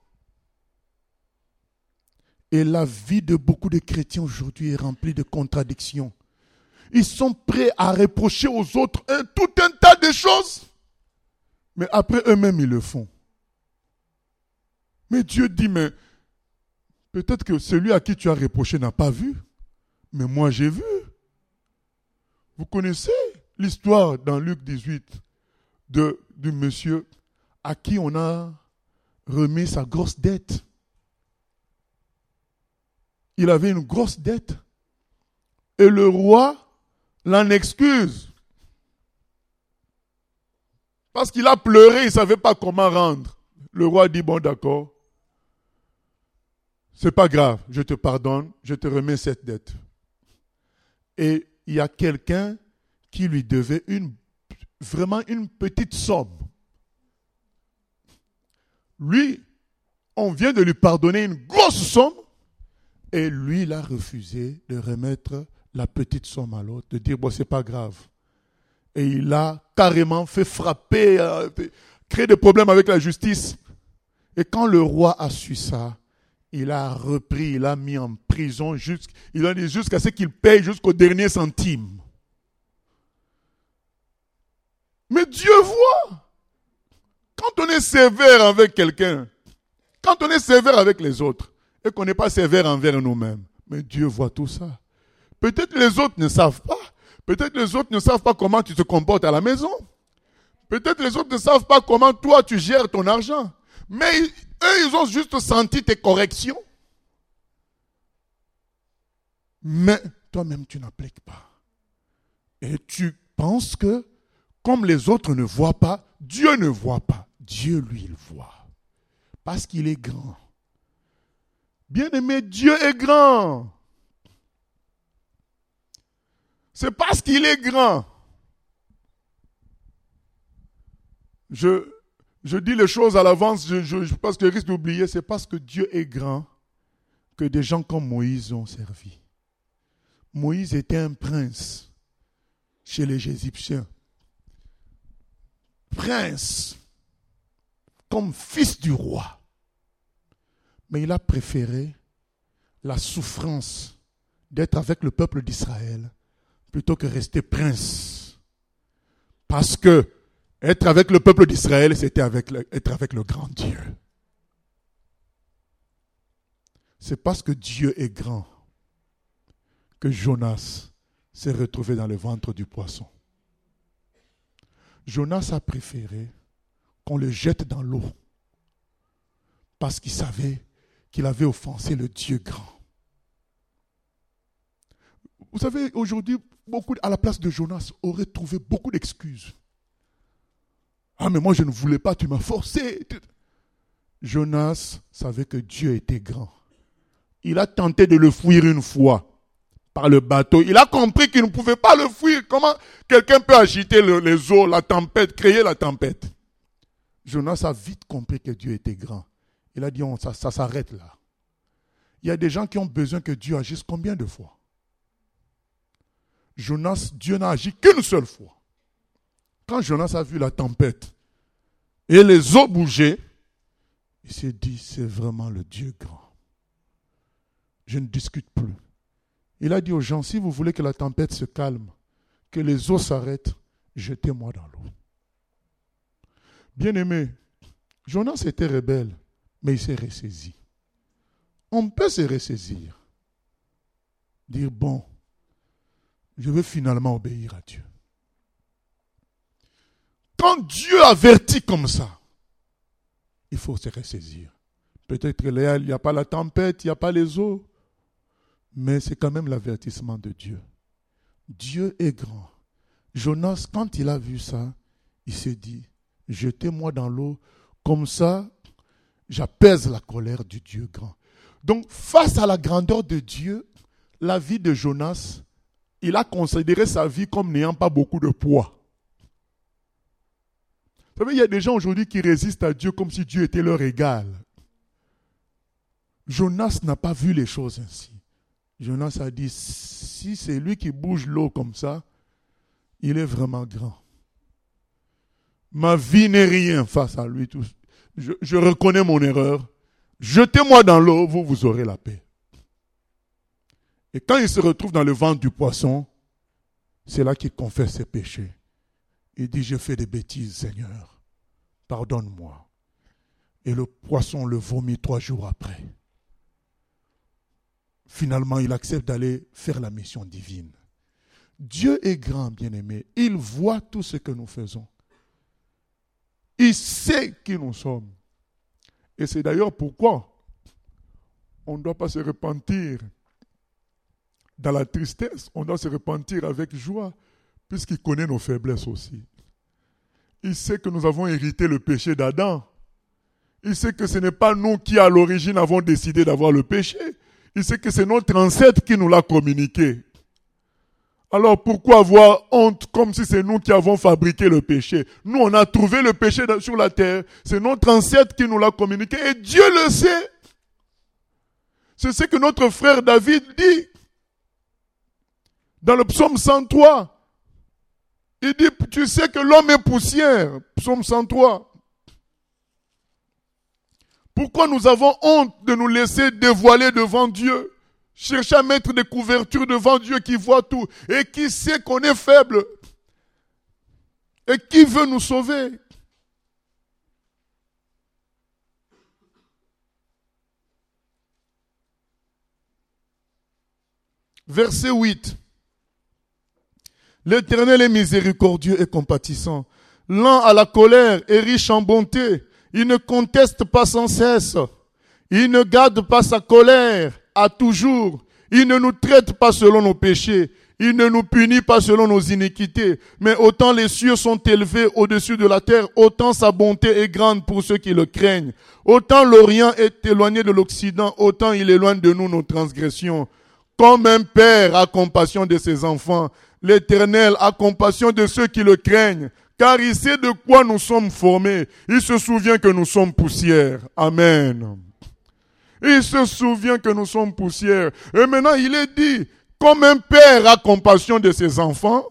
Et la vie de beaucoup de chrétiens aujourd'hui est remplie de contradictions. Ils sont prêts à reprocher aux autres un, tout un tas de choses. Mais après eux-mêmes, ils le font. Mais Dieu dit, mais peut-être que celui à qui tu as reproché n'a pas vu. Mais moi, j'ai vu. Vous connaissez l'histoire dans Luc dix-huit de, du monsieur à qui on a remis sa grosse dette. Il avait une grosse dette. Et le roi l'en excuse. Parce qu'il a pleuré, il ne savait pas comment rendre. Le roi dit, bon d'accord, c'est pas grave, je te pardonne, je te remets cette dette. Et il y a quelqu'un qui lui devait une, vraiment une petite somme. Lui, on vient de lui pardonner une grosse somme, et lui, il a refusé de remettre la petite somme à l'autre, de dire, bon, c'est pas grave. Et il a carrément fait frapper, euh, créer des problèmes avec la justice. Et quand le roi a su ça, il a repris, il a mis en prison, jusqu', il a dit jusqu'à ce qu'il paye jusqu'au dernier centime. Mais Dieu voit. Quand on est sévère avec quelqu'un, quand on est sévère avec les autres, et qu'on n'est pas sévère envers nous-mêmes, mais Dieu voit tout ça. Peut-être les autres ne savent pas. Peut-être les autres ne savent pas comment tu te comportes à la maison. Peut-être les autres ne savent pas comment toi tu gères ton argent. Mais eux, ils ont juste senti tes corrections. Mais toi-même, tu n'appliques pas. Et tu penses que, comme les autres ne voient pas, Dieu ne voit pas. Dieu, lui, il voit. Parce qu'il est grand. Bien-aimé, Dieu est grand. C'est parce qu'il est grand. Je, je dis les choses à l'avance, je, je, je pense que je risque d'oublier. C'est parce que Dieu est grand que des gens comme Moïse ont servi. Moïse était un prince chez les Égyptiens. Prince, comme fils du roi. Mais il a préféré la souffrance d'être avec le peuple d'Israël plutôt que rester prince. Parce que être avec le peuple d'Israël, c'était avec le, être avec le grand Dieu. C'est parce que Dieu est grand que Jonas s'est retrouvé dans le ventre du poisson. Jonas a préféré qu'on le jette dans l'eau parce qu'il savait qu'il avait offensé le Dieu grand. Vous savez, aujourd'hui, beaucoup, à la place de Jonas, auraient trouvé beaucoup d'excuses. Ah, mais moi je ne voulais pas, tu m'as forcé. Jonas savait que Dieu était grand. Il a tenté de le fuir une fois par le bateau. Il a compris qu'il ne pouvait pas le fuir. Comment quelqu'un peut agiter le, les eaux, la tempête, créer la tempête? Jonas a vite compris que Dieu était grand. Il a dit, on, ça, ça s'arrête là. Il y a des gens qui ont besoin que Dieu agisse combien de fois? Jonas, Dieu n'a agi qu'une seule fois. Quand Jonas a vu la tempête et les eaux bouger, il s'est dit, c'est vraiment le Dieu grand. Je ne discute plus. Il a dit aux gens, si vous voulez que la tempête se calme, que les eaux s'arrêtent, jetez-moi dans l'eau. Bien-aimé, Jonas était rebelle, mais il s'est ressaisi. On peut se ressaisir. Dire, bon, je vais finalement obéir à Dieu. Quand Dieu avertit comme ça, il faut se ressaisir. Peut-être qu'il n'y a pas la tempête, il n'y a pas les eaux, mais c'est quand même l'avertissement de Dieu. Dieu est grand. Jonas, quand il a vu ça, il s'est dit, jetez-moi dans l'eau, comme ça, j'apaise la colère du Dieu grand. Donc, face à la grandeur de Dieu, la vie de Jonas, il a considéré sa vie comme n'ayant pas beaucoup de poids. Vous savez, il y a des gens aujourd'hui qui résistent à Dieu comme si Dieu était leur égal. Jonas n'a pas vu les choses ainsi. Jonas a dit, si c'est lui qui bouge l'eau comme ça, il est vraiment grand. Ma vie n'est rien face à lui. Je, je reconnais mon erreur. Jetez-moi dans l'eau, vous, vous aurez la paix. Et quand il se retrouve dans le ventre du poisson, c'est là qu'il confesse ses péchés. Il dit, j'ai fait des bêtises, Seigneur. Pardonne-moi. Et le poisson le vomit trois jours après. Finalement, il accepte d'aller faire la mission divine. Dieu est grand, bien-aimé. Il voit tout ce que nous faisons. Il sait qui nous sommes. Et c'est d'ailleurs pourquoi on ne doit pas se repentir dans la tristesse. On doit se repentir avec joie, puisqu'il connaît nos faiblesses aussi. Il sait que nous avons hérité le péché d'Adam. Il sait que ce n'est pas nous qui, à l'origine, avons décidé d'avoir le péché. Il sait que c'est notre ancêtre qui nous l'a communiqué. Alors pourquoi avoir honte comme si c'est nous qui avons fabriqué le péché? Nous, on a trouvé le péché sur la terre. C'est notre ancêtre qui nous l'a communiqué. Et Dieu le sait. C'est ce que notre frère David dit. Dans le psaume cent trois. Il dit, tu sais que l'homme est poussière. Psaume cent trois. Pourquoi nous avons honte de nous laisser dévoiler devant Dieu? Chercher à mettre des couvertures devant Dieu qui voit tout et qui sait qu'on est faible. Et qui veut nous sauver? Verset huit. L'Éternel est miséricordieux et compatissant, lent à la colère et riche en bonté. Il ne conteste pas sans cesse. Il ne garde pas sa colère à toujours. Il ne nous traite pas selon nos péchés. Il ne nous punit pas selon nos iniquités. Mais autant les cieux sont élevés au-dessus de la terre, autant sa bonté est grande pour ceux qui le craignent. Autant l'Orient est éloigné de l'Occident, autant il éloigne de nous nos transgressions. Comme un père a compassion de ses enfants, l'Éternel a compassion de ceux qui le craignent, car il sait de quoi nous sommes formés. Il se souvient que nous sommes poussière. Amen. Il se souvient que nous sommes poussière. Et maintenant, il est dit, comme un père a compassion de ses enfants,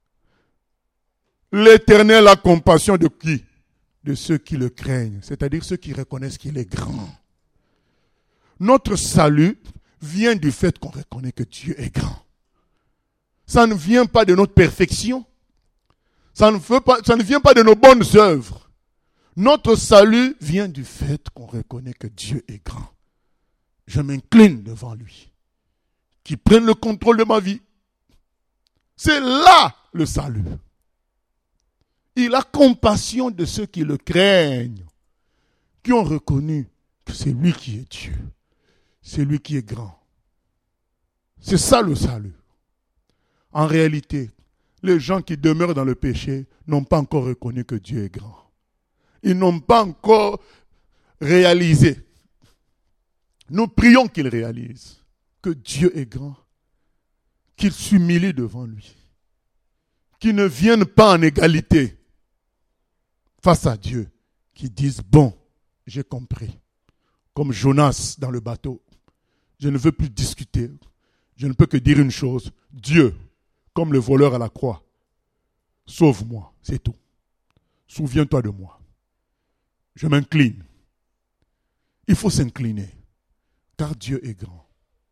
l'Éternel a compassion de qui? De ceux qui le craignent, c'est-à-dire ceux qui reconnaissent qu'il est grand. Notre salut vient du fait qu'on reconnaît que Dieu est grand. Ça ne vient pas de notre perfection. Ça ne, veut pas, ça ne vient pas de nos bonnes œuvres. Notre salut vient du fait qu'on reconnaît que Dieu est grand. Je m'incline devant lui. Qu'il prenne le contrôle de ma vie. C'est là le salut. Il a compassion de ceux qui le craignent, qui ont reconnu que c'est lui qui est Dieu. C'est lui qui est grand. C'est ça le salut. En réalité, les gens qui demeurent dans le péché n'ont pas encore reconnu que Dieu est grand. Ils n'ont pas encore réalisé. Nous prions qu'ils réalisent que Dieu est grand, qu'ils s'humilient devant lui, qu'ils ne viennent pas en égalité face à Dieu, qu'ils disent, bon, j'ai compris. Comme Jonas dans le bateau, je ne veux plus discuter. Je ne peux que dire une chose. Dieu, comme le voleur à la croix, sauve-moi, c'est tout. Souviens-toi de moi. Je m'incline. Il faut s'incliner, car Dieu est grand.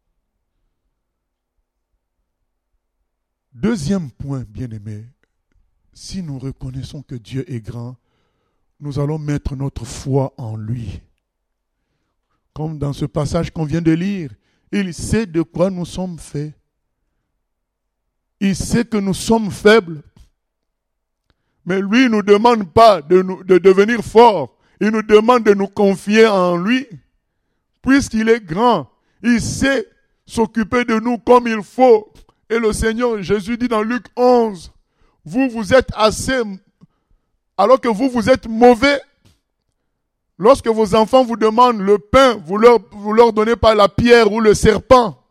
Deuxième point, bien-aimé, si nous reconnaissons que Dieu est grand, nous allons mettre notre foi en lui. Comme dans ce passage qu'on vient de lire, il sait de quoi nous sommes faits. Il sait que nous sommes faibles. Mais lui ne nous demande pas de, nous, de devenir forts. Il nous demande de nous confier en lui. Puisqu'il est grand, il sait s'occuper de nous comme il faut. Et le Seigneur Jésus dit dans Luc onze, vous, vous êtes assez, alors que vous, vous êtes mauvais. Lorsque vos enfants vous demandent le pain, vous leur, vous leur donnez pas la pierre ou le serpent.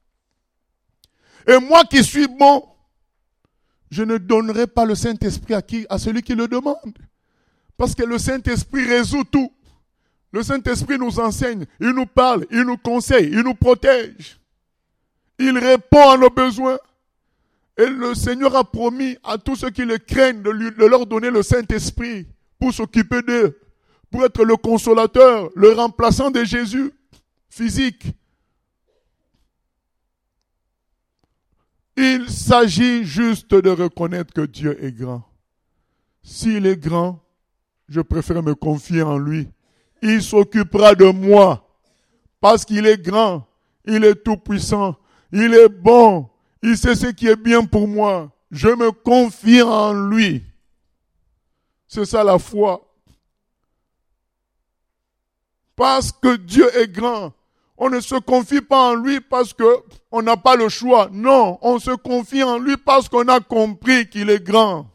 Et moi qui suis bon, je ne donnerai pas le Saint-Esprit à qui, à celui qui le demande. Parce que le Saint-Esprit résout tout. Le Saint-Esprit nous enseigne, il nous parle, il nous conseille, il nous protège. Il répond à nos besoins. Et le Seigneur a promis à tous ceux qui le craignent de, lui, de leur donner le Saint-Esprit pour s'occuper d'eux, pour être le consolateur, le remplaçant de Jésus physique. Il s'agit juste de reconnaître que Dieu est grand. S'il est grand, je préfère me confier en lui. Il s'occupera de moi parce qu'il est grand, il est tout puissant, il est bon, il sait ce qui est bien pour moi. Je me confie en lui. C'est ça la foi. Parce que Dieu est grand. On ne se confie pas en lui parce qu'on n'a pas le choix. Non, on se confie en lui parce qu'on a compris qu'il est grand.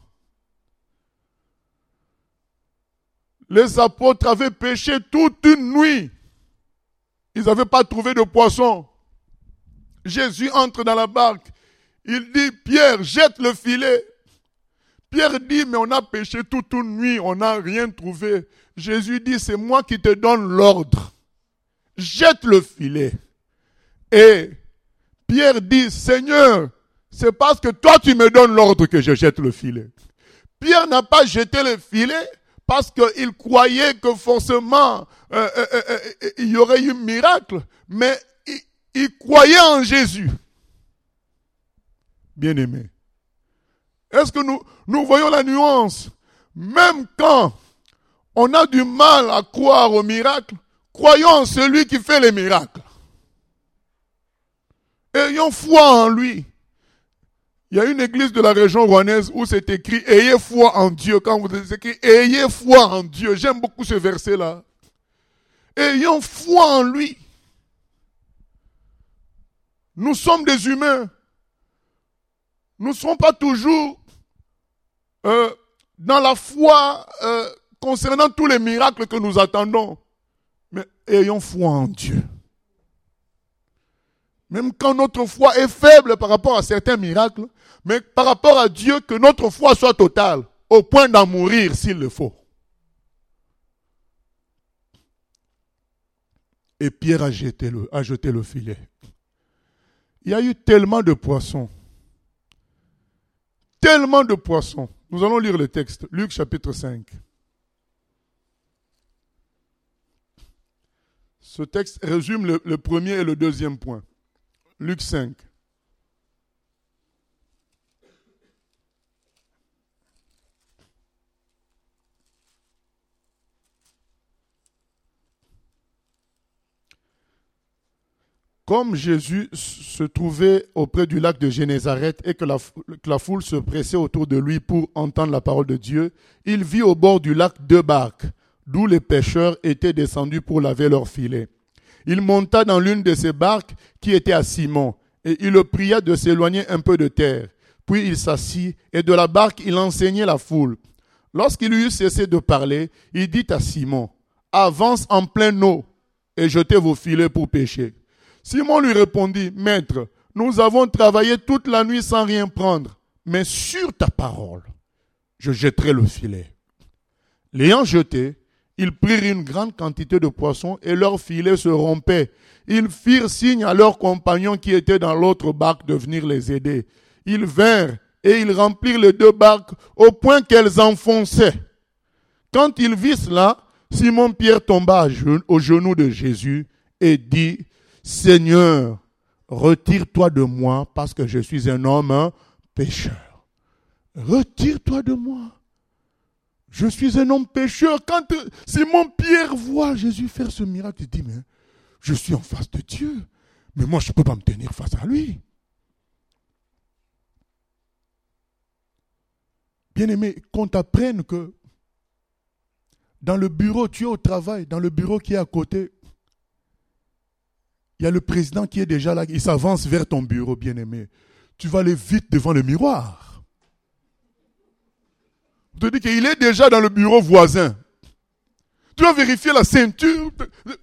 Les apôtres avaient pêché toute une nuit. Ils n'avaient pas trouvé de poisson. Jésus entre dans la barque. Il dit, Pierre, jette le filet. Pierre dit, mais on a pêché toute une nuit, on n'a rien trouvé. Jésus dit, c'est moi qui te donne l'ordre. Jette le filet. Et Pierre dit, Seigneur, c'est parce que toi tu me donnes l'ordre que je jette le filet. Pierre n'a pas jeté le filet parce qu'il croyait que forcément euh, euh, euh, euh, il y aurait eu un miracle, mais il, il croyait en Jésus. Bien-aimé. Est-ce que nous, nous voyons la nuance? Même quand on a du mal à croire au miracle, croyons en celui qui fait les miracles. Ayons foi en lui. Il y a une église de la région rouennaise où c'est écrit « Ayez foi en Dieu ». Quand vous êtes écrit « Ayez foi en Dieu », j'aime beaucoup ce verset-là. Ayons foi en lui. Nous sommes des humains. Nous ne serons pas toujours euh, dans la foi euh, concernant tous les miracles que nous attendons. Mais ayons foi en Dieu. Même quand notre foi est faible par rapport à certains miracles, mais par rapport à Dieu, que notre foi soit totale, au point d'en mourir s'il le faut. Et Pierre a jeté le, a jeté le filet. Il y a eu tellement de poissons. Tellement de poissons. Nous allons lire le texte. Luc chapitre cinq. Ce texte résume le, le premier et le deuxième point. Luc cinq. Comme Jésus se trouvait auprès du lac de Génézareth et que la, que la foule se pressait autour de lui pour entendre la parole de Dieu, il vit au bord du lac deux barques, d'où les pêcheurs étaient descendus pour laver leurs filets. Il monta dans l'une de ces barques qui était à Simon, et il le pria de s'éloigner un peu de terre. Puis il s'assit, et de la barque il enseignait la foule. Lorsqu'il eut cessé de parler, il dit à Simon, « Avance en pleine eau, et jetez vos filets pour pêcher. » Simon lui répondit, « Maître, nous avons travaillé toute la nuit sans rien prendre, mais sur ta parole, je jetterai le filet. » L'ayant jeté, ils prirent une grande quantité de poissons et leurs filets se rompaient. Ils firent signe à leurs compagnons qui étaient dans l'autre barque de venir les aider. Ils vinrent et ils remplirent les deux barques au point qu'elles enfonçaient. Quand ils virent cela, Simon-Pierre tomba aux genoux de Jésus et dit, « Seigneur, retire-toi de moi parce que je suis un homme un pécheur. » Retire-toi de moi. Je suis un homme pécheur. Quand Simon-Pierre voit Jésus faire ce miracle, il dit, mais je suis en face de Dieu. Mais moi, je ne peux pas me tenir face à lui. Bien-aimé, qu'on t'apprenne que dans le bureau, tu es au travail, dans le bureau qui est à côté, il y a le président qui est déjà là, il s'avance vers ton bureau, bien-aimé. Tu vas aller vite devant le miroir. On te dit qu'il est déjà dans le bureau voisin. Tu vas vérifier la ceinture.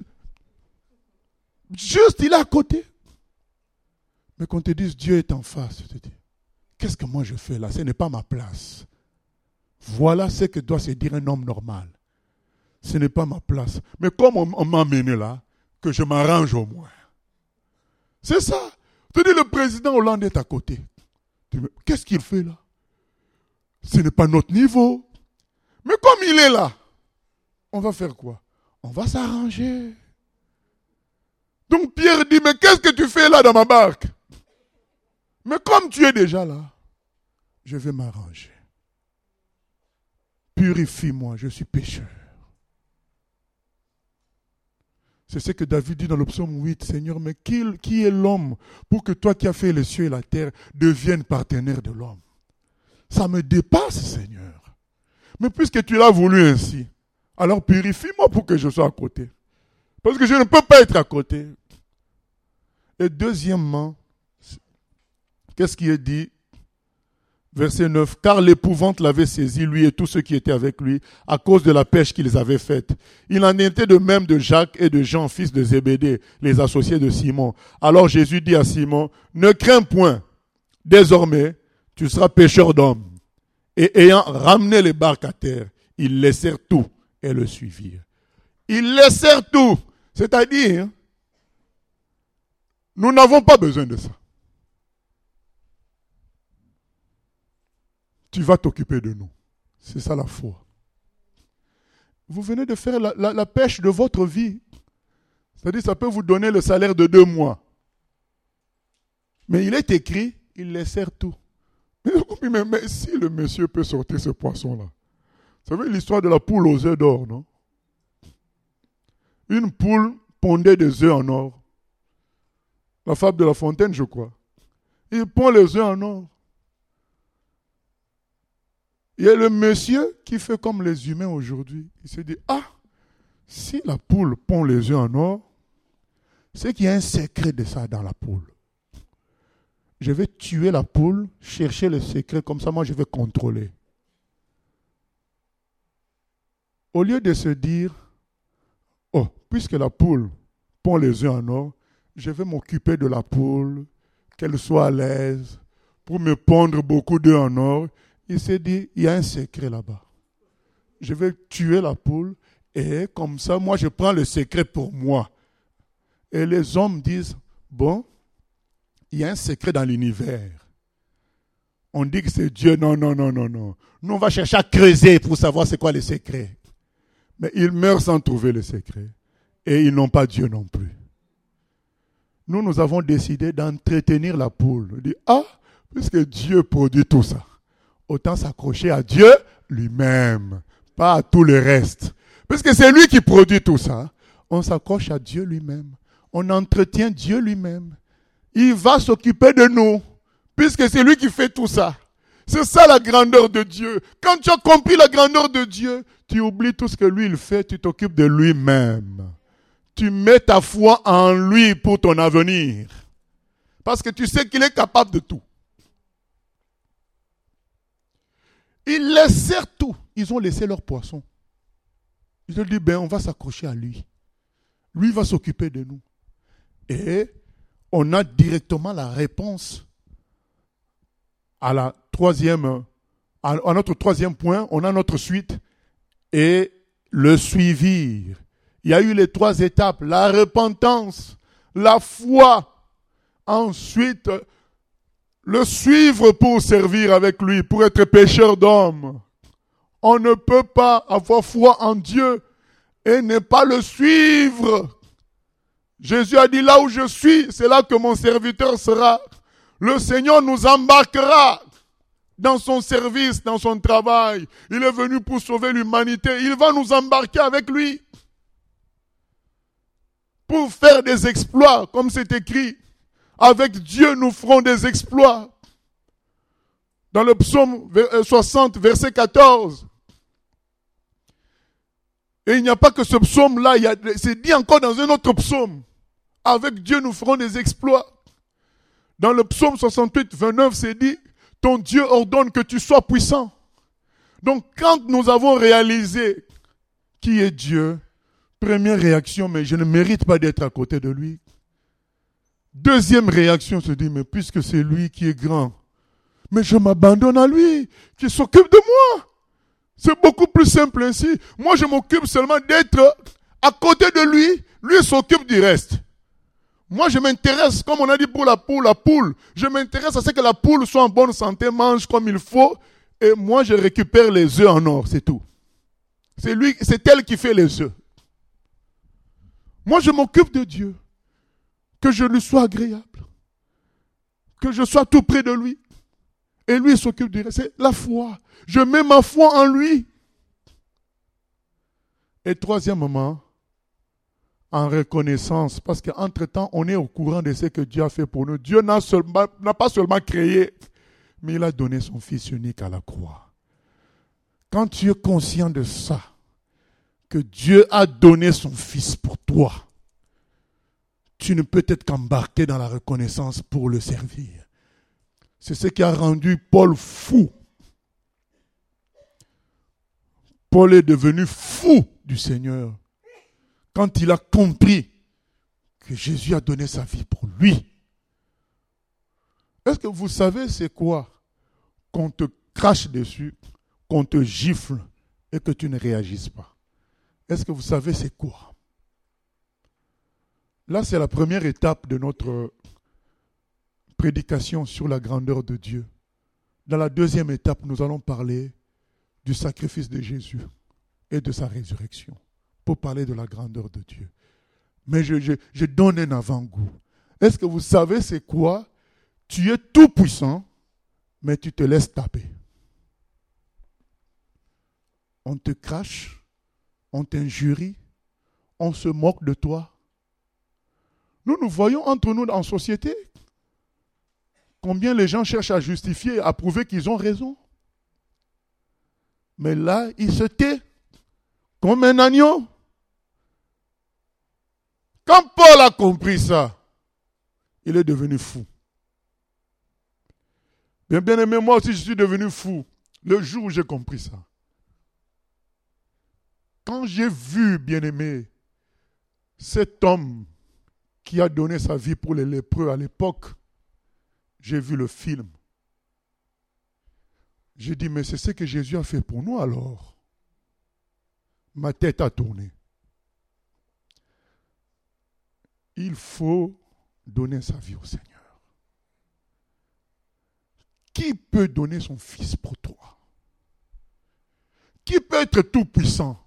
Juste, il est à côté. Mais qu'on te dise, Dieu est en face. Je te dis, qu'est-ce que moi je fais là? Ce n'est pas ma place. Voilà ce que doit se dire un homme normal. Ce n'est pas ma place. Mais comme on, on m'a amené là, que je m'arrange au moins. C'est ça. Je te dis, le président Hollande est à côté. Tu dis, qu'est-ce qu'il fait là? Ce n'est pas notre niveau. Mais comme il est là, on va faire quoi? On va s'arranger. Donc Pierre dit, mais qu'est-ce que tu fais là dans ma barque? Mais comme tu es déjà là, je vais m'arranger. Purifie-moi, je suis pécheur. C'est ce que David dit dans le psaume huit. Seigneur, mais qui, qui est l'homme pour que toi qui as fait les cieux et la terre deviennes partenaire de l'homme? Ça me dépasse, Seigneur. Mais puisque tu l'as voulu ainsi, alors purifie-moi pour que je sois à côté. Parce que je ne peux pas être à côté. Et deuxièmement, qu'est-ce qui est dit? Verset neuf. Car l'épouvante l'avait saisi, lui et tous ceux qui étaient avec lui, à cause de la pêche qu'ils avaient faite. Il en était de même de Jacques et de Jean, fils de Zébédée, les associés de Simon. Alors Jésus dit à Simon, ne crains point, désormais, tu seras pêcheur d'hommes. Et ayant ramené les barques à terre, ils laissèrent tout et le suivirent. Ils laissèrent tout. C'est-à-dire, nous n'avons pas besoin de ça. Tu vas t'occuper de nous. C'est ça la foi. Vous venez de faire la, la, la pêche de votre vie. C'est-à-dire, ça peut vous donner le salaire de deux mois. Mais il est écrit, ils laissèrent tout. Mais, mais, mais si le monsieur peut sortir ce poisson-là, Vous savez l'histoire de la poule aux œufs d'or, non? Une poule pondait des œufs en or. La fable de La Fontaine, je crois. Il pond les œufs en or. Il y a le monsieur qui fait comme les humains aujourd'hui. Il se dit, ah, si la poule pond les œufs en or, c'est qu'il y a un secret de ça dans la poule. Je vais tuer la poule, chercher le secret, comme ça moi je vais contrôler. Au lieu de se dire, oh, puisque la poule pond les œufs en or, je vais m'occuper de la poule, qu'elle soit à l'aise, pour me pondre beaucoup d'œufs en or. Il s'est dit, il y a un secret là-bas. Je vais tuer la poule et comme ça, moi je prends le secret pour moi. Et les hommes disent, bon, il y a un secret dans l'univers. On dit que c'est Dieu. Non, non, non, non, non. Nous, on va chercher à creuser pour savoir c'est quoi le secret. Mais ils meurent sans trouver le secret. Et ils n'ont pas Dieu non plus. Nous, nous avons décidé d'entretenir la poule. On dit, ah, puisque Dieu produit tout ça, autant s'accrocher à Dieu lui-même, pas à tout le reste. Puisque c'est lui qui produit tout ça, on s'accroche à Dieu lui-même. On entretient Dieu lui-même. Il va s'occuper de nous, puisque c'est lui qui fait tout ça. C'est ça la grandeur de Dieu. Quand tu as compris la grandeur de Dieu, tu oublies tout ce que lui il fait, tu t'occupes de lui-même. Tu mets ta foi en lui pour ton avenir. Parce que tu sais qu'il est capable de tout. Ils laissèrent tout. Ils ont laissé leur poisson. Ils ont dit, ben on va s'accrocher à lui. Lui va s'occuper de nous. Et on a directement la réponse à la troisième, à, à notre troisième point. On a notre suite et le suivi. Il y a eu les trois étapes, la repentance, la foi, ensuite le suivre pour servir avec lui, pour être pécheur d'hommes. On ne peut pas avoir foi en Dieu et ne pas le suivre. Jésus a dit, là où je suis, c'est là que mon serviteur sera. Le Seigneur nous embarquera dans son service, dans son travail. Il est venu pour sauver l'humanité. Il va nous embarquer avec lui pour faire des exploits, comme c'est écrit. Avec Dieu, nous ferons des exploits. Dans le psaume soixante, verset quatorze. Et il n'y a pas que ce psaume-là, il y a, c'est dit encore dans un autre psaume. Avec Dieu, nous ferons des exploits. Dans le psaume soixante-huit, vingt-neuf, c'est dit, ton Dieu ordonne que tu sois puissant. Donc, quand nous avons réalisé qui est Dieu, première réaction, mais je ne mérite pas d'être à côté de lui. Deuxième réaction, se dit, mais puisque c'est lui qui est grand, mais je m'abandonne à lui, qui s'occupe de moi. C'est beaucoup plus simple ainsi. Moi, je m'occupe seulement d'être à côté de lui. Lui s'occupe du reste. Moi, je m'intéresse, comme on a dit pour la poule, la poule. Je m'intéresse à ce que la poule soit en bonne santé, mange comme il faut. Et moi, je récupère les œufs en or, c'est tout. C'est lui, c'est elle qui fait les œufs. Moi, je m'occupe de Dieu. Que je lui sois agréable. Que je sois tout près de lui. Et lui s'occupe du reste. C'est la foi. Je mets ma foi en lui. Et troisièmement, en reconnaissance, parce qu'entre-temps, on est au courant de ce que Dieu a fait pour nous. Dieu n'a, seulement, n'a pas seulement créé, mais il a donné son Fils unique à la croix. Quand tu es conscient de ça, que Dieu a donné son Fils pour toi, tu ne peux être qu'embarqué dans la reconnaissance pour le servir. C'est ce qui a rendu Paul fou. Paul est devenu fou du Seigneur quand il a compris que Jésus a donné sa vie pour lui. Est-ce que vous savez c'est quoi qu'on te crache dessus, qu'on te gifle et que tu ne réagisses pas? Est-ce que vous savez c'est quoi? Là, c'est la première étape de notre prédication sur la grandeur de Dieu. Dans la deuxième étape, nous allons parler du sacrifice de Jésus et de sa résurrection pour parler de la grandeur de Dieu. Mais je, je, je donne un avant-goût. Est-ce que vous savez c'est quoi? Tu es tout puissant, mais tu te laisses taper. on te crache, on t'injurie, on se moque de toi. Nous nous voyons entre nous en société combien les gens cherchent à justifier, à prouver qu'ils ont raison. Mais là, il se tait comme un agneau. Quand Paul a compris ça, il est devenu fou. Bien, bien aimé, moi aussi je suis devenu fou le jour où j'ai compris ça. Quand j'ai vu, bien aimé, cet homme qui a donné sa vie pour les lépreux à l'époque, j'ai vu le film. J'ai dit, mais c'est ce que Jésus a fait pour nous alors. Ma tête a tourné. Il faut donner sa vie au Seigneur. Qui peut donner son fils pour toi? Qui peut être tout puissant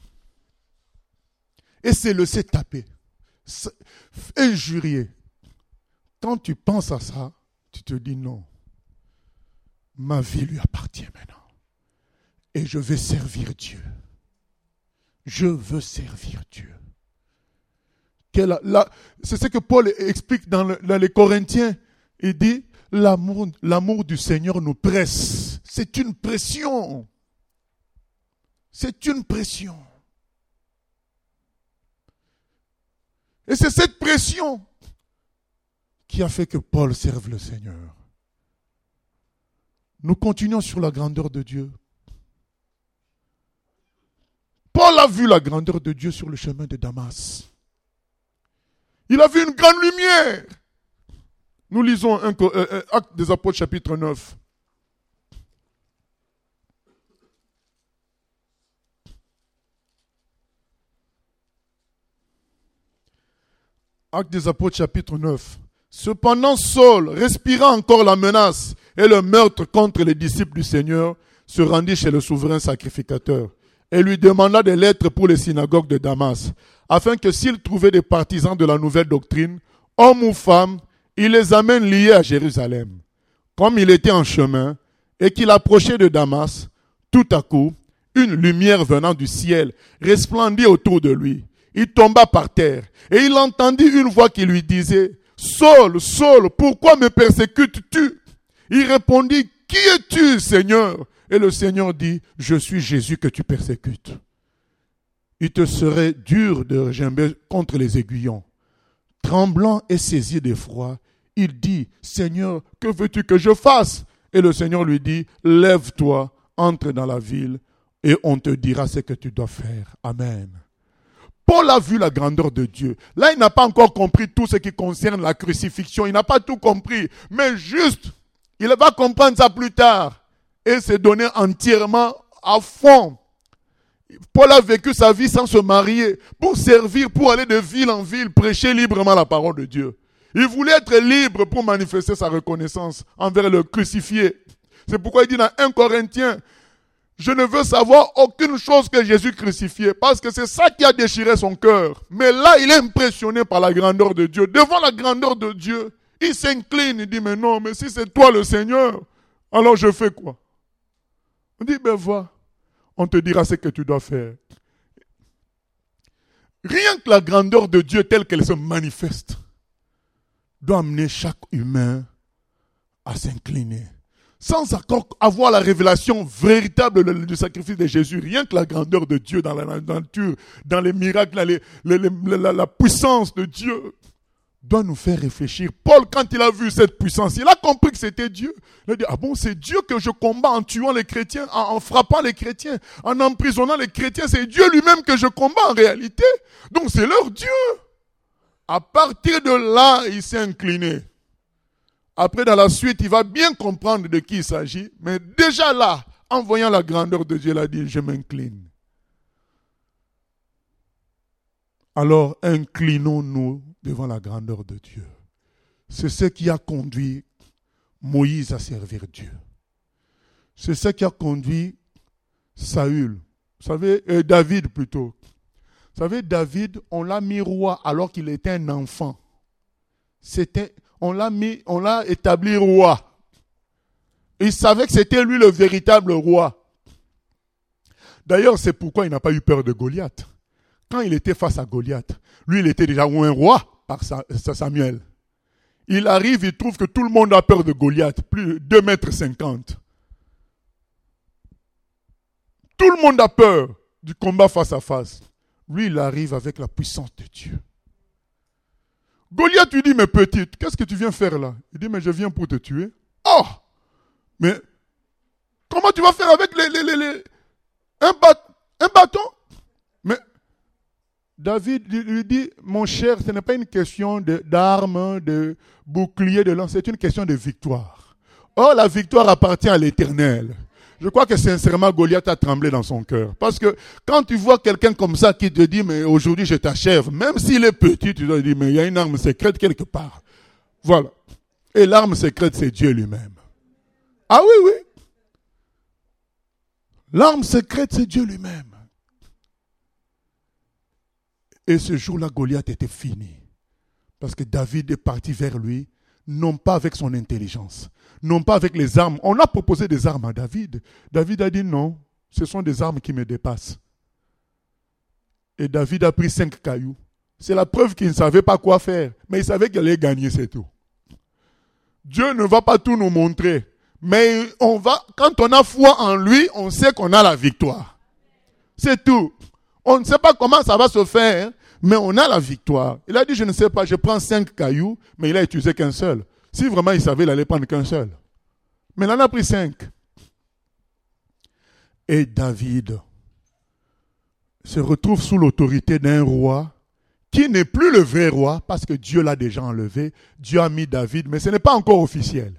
et se laisser taper, injurier? Quand tu penses à ça, tu te dis non. Ma vie lui appartient maintenant. Et je vais servir Dieu. Je veux servir Dieu. Quelle, la, c'est ce que Paul explique dans, le, dans les Corinthiens. Il dit, l'amour, l'amour du Seigneur nous presse. C'est une pression. C'est une pression. Et c'est cette pression qui a fait que Paul serve le Seigneur. Nous continuons sur la grandeur de Dieu. Paul a vu la grandeur de Dieu sur le chemin de Damas. Il a vu une grande lumière. Nous lisons un, un, un Acte des Apôtres chapitre neuf. Acte des Apôtres chapitre neuf. Cependant, Saul, respirant encore la menace et le meurtre contre les disciples du Seigneur, se rendit chez le souverain sacrificateur et lui demanda des lettres pour les synagogues de Damas, afin que s'il trouvait des partisans de la nouvelle doctrine, hommes ou femmes, il les amène liés à Jérusalem. Comme il était en chemin et qu'il approchait de Damas, tout à coup, une lumière venant du ciel resplendit autour de lui. Il tomba par terre et il entendit une voix qui lui disait, « Saul, Saul, pourquoi me persécutes-tu » Il répondit, « Qui es-tu, Seigneur » Et le Seigneur dit, « Je suis Jésus que tu persécutes. Il te serait dur de regimber contre les aiguillons. » Tremblant et saisi d'effroi, il dit, « Seigneur, que veux-tu que je fasse » Et le Seigneur lui dit, « Lève-toi, entre dans la ville et on te dira ce que tu dois faire. » Amen. Paul a vu la grandeur de Dieu. Là, il n'a pas encore compris tout ce qui concerne la crucifixion. Il n'a pas tout compris. Mais juste, il va comprendre ça plus tard. Et se donner entièrement à fond. Paul a vécu sa vie sans se marier, pour servir, pour aller de ville en ville, prêcher librement la parole de Dieu. Il voulait être libre pour manifester sa reconnaissance envers le crucifié. C'est pourquoi il dit dans un Corinthiens, je ne veux savoir aucune chose que Jésus crucifié, parce que c'est ça qui a déchiré son cœur. Mais là, il est impressionné par la grandeur de Dieu. Devant la grandeur de Dieu, il s'incline, il dit, mais non, mais si c'est toi le Seigneur, alors je fais quoi? On dit, ben va, on te dira ce que tu dois faire. Rien que la grandeur de Dieu telle qu'elle se manifeste doit amener chaque humain à s'incliner. Sans encore avoir la révélation véritable du sacrifice de Jésus, rien que la grandeur de Dieu dans la nature, dans les miracles, dans les, les, les, la, la puissance de Dieu, doit nous faire réfléchir. Paul, quand il a vu cette puissance, il a compris que c'était Dieu. Il a dit, ah bon, c'est Dieu que je combats en tuant les chrétiens, en, en frappant les chrétiens, en emprisonnant les chrétiens. C'est Dieu lui-même que je combats en réalité. Donc c'est leur Dieu. À partir de là, il s'est incliné. Après, dans la suite, il va bien comprendre de qui il s'agit. Mais déjà là, en voyant la grandeur de Dieu, il a dit, je m'incline. Alors, inclinons-nous devant la grandeur de Dieu. C'est ce qui a conduit Moïse à servir Dieu. C'est ce qui a conduit Saül. Vous savez, euh, David plutôt. Vous savez, David, on l'a mis roi alors qu'il était un enfant. C'était... On l'a mis, on l'a établi roi. Il savait que c'était lui le véritable roi. D'ailleurs, c'est pourquoi il n'a pas eu peur de Goliath. Quand il était face à Goliath, lui, il était déjà un roi par Samuel. Il arrive, il trouve que tout le monde a peur de Goliath, plus de deux mètres cinquante. Tout le monde a peur du combat face à face. Lui, il arrive avec la puissance de Dieu. Goliath lui dit, mais petite, qu'est-ce que tu viens faire là? Il dit, mais je viens pour te tuer. Oh! Mais comment tu vas faire avec les, les, les, les... Un, bat... un bâton? Mais David lui dit, mon cher, ce n'est pas une question de, d'armes, de bouclier, de lance, c'est une question de victoire. Or, la victoire appartient à l'Éternel. Je crois que sincèrement, Goliath a tremblé dans son cœur. Parce que quand tu vois quelqu'un comme ça qui te dit, mais aujourd'hui je t'achève, même s'il est petit, tu dois dire, mais il y a une arme secrète quelque part. Voilà. Et l'arme secrète, c'est Dieu lui-même. Ah oui, oui. L'arme secrète, c'est Dieu lui-même. Et ce jour-là, Goliath était fini. Parce que David est parti vers lui, non pas avec son intelligence, non pas avec les armes. On a proposé des armes à David. David a dit non, ce sont des armes qui me dépassent. Et David a pris cinq cailloux. C'est la preuve qu'il ne savait pas quoi faire. Mais il savait qu'il allait gagner, c'est tout. Dieu ne va pas tout nous montrer. Mais on va, quand on a foi en lui, on sait qu'on a la victoire. C'est tout. On ne sait pas comment ça va se faire, mais on a la victoire. Il a dit, je ne sais pas, je prends cinq cailloux, mais il a utilisé qu'un seul. Si vraiment il savait, il allait prendre qu'un seul. Mais il en a pris cinq. Et David se retrouve sous l'autorité d'un roi qui n'est plus le vrai roi, parce que Dieu l'a déjà enlevé. Dieu a mis David, mais ce n'est pas encore officiel.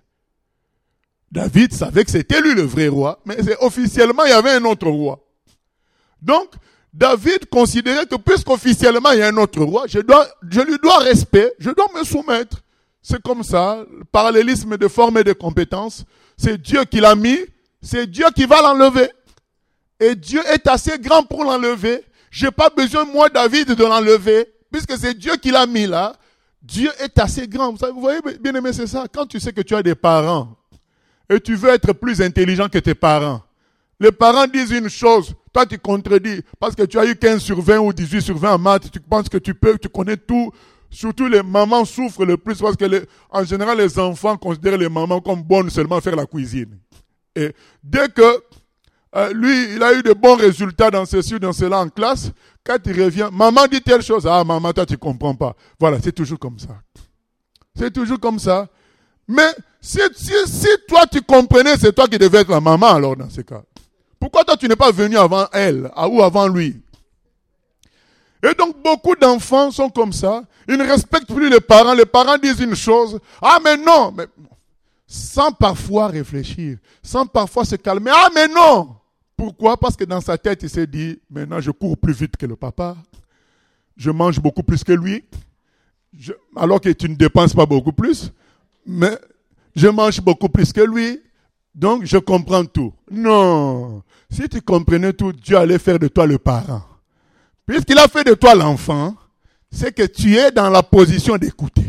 David savait que c'était lui le vrai roi, mais c'est officiellement, il y avait un autre roi. Donc, David considérait que puisqu'officiellement il y a un autre roi, je, dois, je lui dois respect, je dois me soumettre. C'est comme ça, le parallélisme de forme et de compétences. C'est Dieu qui l'a mis, c'est Dieu qui va l'enlever. Et Dieu est assez grand pour l'enlever. Je n'ai pas besoin, moi, David, de l'enlever, puisque c'est Dieu qui l'a mis là. Dieu est assez grand. Vous, savez, vous voyez, bien aimé, c'est ça. Quand tu sais que tu as des parents et tu veux être plus intelligent que tes parents, les parents disent une chose, toi tu contredis, parce que tu as eu quinze sur vingt ou dix-huit sur vingt en maths, tu penses que tu peux, tu connais tout. Surtout les mamans souffrent le plus parce que les, en général les enfants considèrent les mamans comme bonnes seulement à faire la cuisine. Et dès que euh, lui, il a eu de bons résultats dans ceci ou dans cela en classe, quand il revient, maman dit telle chose, ah maman toi tu comprends pas. Voilà, c'est toujours comme ça. C'est toujours comme ça. Mais si, si, si toi tu comprenais, c'est toi qui devais être la maman alors dans ce cas. Pourquoi toi tu n'es pas venu avant elle ou avant lui? Et donc beaucoup d'enfants sont comme ça. Ils ne respectent plus les parents. Les parents disent une chose. Ah mais non, mais sans parfois réfléchir, sans parfois se calmer. Ah mais non. Pourquoi? Parce que dans sa tête il s'est dit, maintenant je cours plus vite que le papa. Je mange beaucoup plus que lui. Je, alors que tu ne dépenses pas beaucoup plus. Mais je mange beaucoup plus que lui. Donc je comprends tout. Non. Si tu comprenais tout, Dieu allait faire de toi le parent. Puisqu'il a fait de toi l'enfant, c'est que tu es dans la position d'écouter.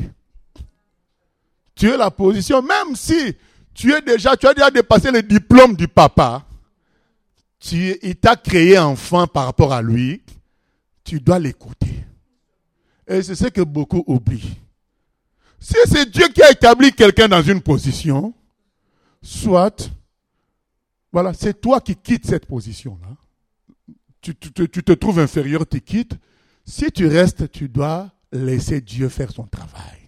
Tu es la position, même si tu es déjà, tu as déjà dépassé le diplôme du papa, tu, il t'a créé enfant par rapport à lui, tu dois l'écouter. Et c'est ce que beaucoup oublient. Si c'est Dieu qui a établi quelqu'un dans une position, soit, voilà, c'est toi qui quittes cette position-là. Tu, tu, tu te trouves inférieur, tu quittes. Si tu restes, tu dois laisser Dieu faire son travail.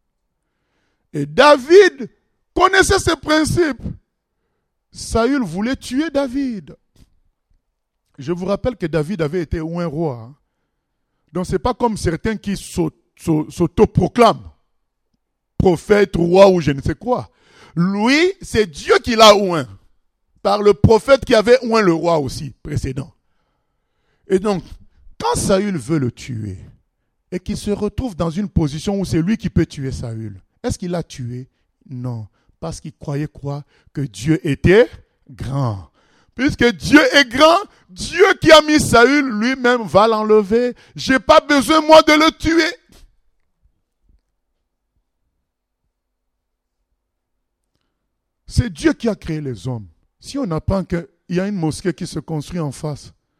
Et David connaissait ce principe. Saül voulait tuer David. Je vous rappelle que David avait été un roi. Donc ce n'est pas comme certains qui s'autoproclament prophète, roi ou je ne sais quoi. Lui, c'est Dieu qui l'a oint. Par le prophète qui avait oint le roi aussi, précédent. Et donc, quand Saül veut le tuer, et qu'il se retrouve dans une position où c'est lui qui peut tuer Saül, est-ce qu'il l'a tué? Non. Parce qu'il croyait quoi? Que Dieu était grand. Puisque Dieu est grand, Dieu qui a mis Saül lui-même va l'enlever. Je n'ai pas besoin moi de le tuer. C'est Dieu qui a créé les hommes. Si on apprend qu'il y a une mosquée qui se construit en face,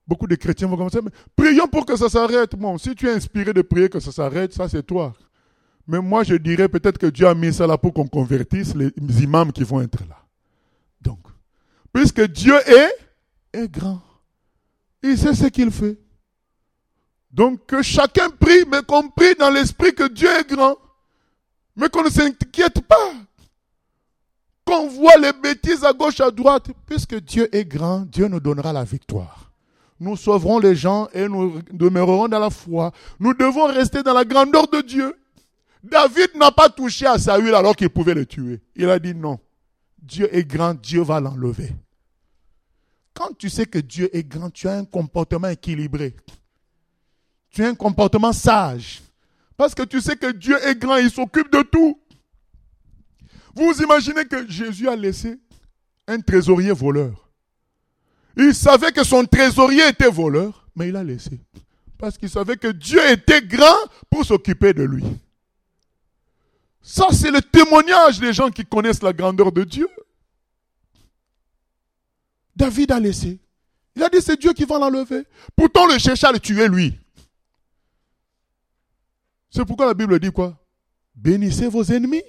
Beaucoup de chrétiens vont commencer, mais prions pour que ça s'arrête. Bon, si tu es inspiré de prier que ça s'arrête, ça c'est toi. Mais moi je dirais peut-être que Dieu a mis ça là pour qu'on convertisse les imams qui vont être là. Donc, puisque Dieu est, est grand, il sait ce qu'il fait. Donc que chacun prie, mais qu'on prie dans l'esprit que Dieu est grand. Mais qu'on ne s'inquiète pas. Qu'on voit les bêtises à gauche, à droite. Puisque Dieu est grand, Dieu nous donnera la victoire. Nous sauverons les gens et nous demeurerons dans la foi. Nous devons rester dans la grandeur de Dieu. David n'a pas touché à Saül alors qu'il pouvait le tuer. Il a dit non. Dieu est grand, Dieu va l'enlever. Quand tu sais que Dieu est grand, tu as un comportement équilibré. Tu as un comportement sage. Parce que tu sais que Dieu est grand, il s'occupe de tout. Vous imaginez que Jésus a laissé un trésorier voleur. Il savait que son trésorier était voleur, mais il a laissé. Parce qu'il savait que Dieu était grand pour s'occuper de lui. Ça, c'est le témoignage des gens qui connaissent la grandeur de Dieu. David a laissé. Il a dit, c'est Dieu qui va l'enlever. Pourtant, le cherchait à le tuer, lui. C'est pourquoi la Bible dit quoi? Bénissez vos ennemis.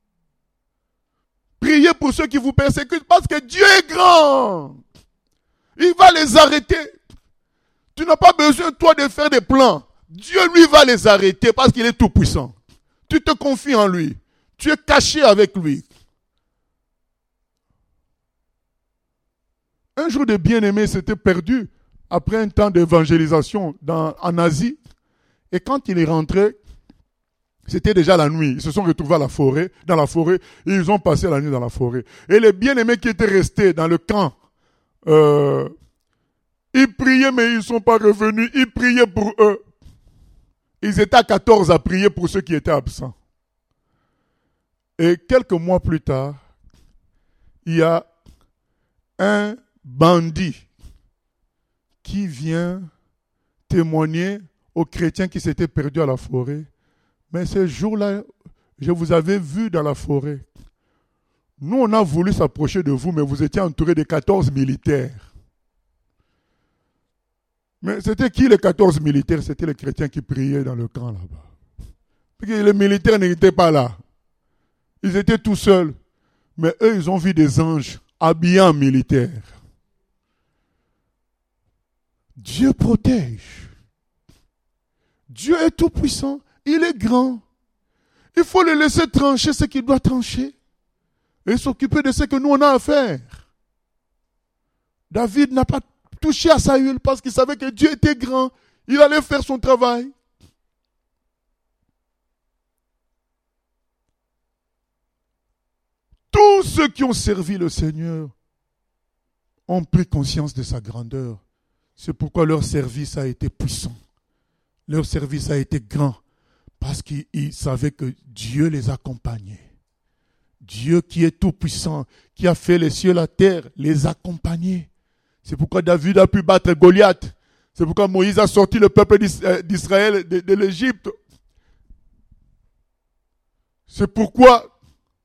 Priez pour ceux qui vous persécutent parce que Dieu est grand. Il va les arrêter. Tu n'as pas besoin, toi, de faire des plans. Dieu, lui, va les arrêter parce qu'il est tout puissant. Tu te confies en lui. Tu es caché avec lui. Un jour de bien-aimé s'était perdu après un temps d'évangélisation dans, en Asie. Et quand il est rentré, c'était déjà la nuit. Ils se sont retrouvés à la forêt, dans la forêt, et ils ont passé la nuit dans la forêt. Et les bien-aimés qui étaient restés dans le camp, euh, ils priaient, mais ils ne sont pas revenus. Ils priaient pour eux. Ils étaient à quatorze à prier pour ceux qui étaient absents. Et quelques mois plus tard, il y a un bandit qui vient témoigner aux chrétiens qui s'étaient perdus à la forêt. Mais ce jour-là, je vous avais vu dans la forêt. Nous, on a voulu s'approcher de vous, mais vous étiez entouré de quatorze militaires. Mais c'était qui les quatorze militaires? C'était les chrétiens qui priaient dans le camp là-bas. Parce que les militaires n'étaient pas là. Ils étaient tout seuls. Mais eux, ils ont vu des anges habillés en militaires. Dieu protège. Dieu est tout puissant. Il est grand. Il faut le laisser trancher ce qu'il doit trancher. Et s'occuper de ce que nous on a à faire. David n'a pas touché à Saül parce qu'il savait que Dieu était grand. Il allait faire son travail. Tous ceux qui ont servi le Seigneur ont pris conscience de sa grandeur. C'est pourquoi leur service a été puissant. Leur service a été grand. Parce qu'ils savaient que Dieu les accompagnait. Dieu qui est tout puissant, qui a fait les cieux et la terre, les accompagnait. C'est pourquoi David a pu battre Goliath. C'est pourquoi Moïse a sorti le peuple d'Israël de, de l'Égypte. C'est pourquoi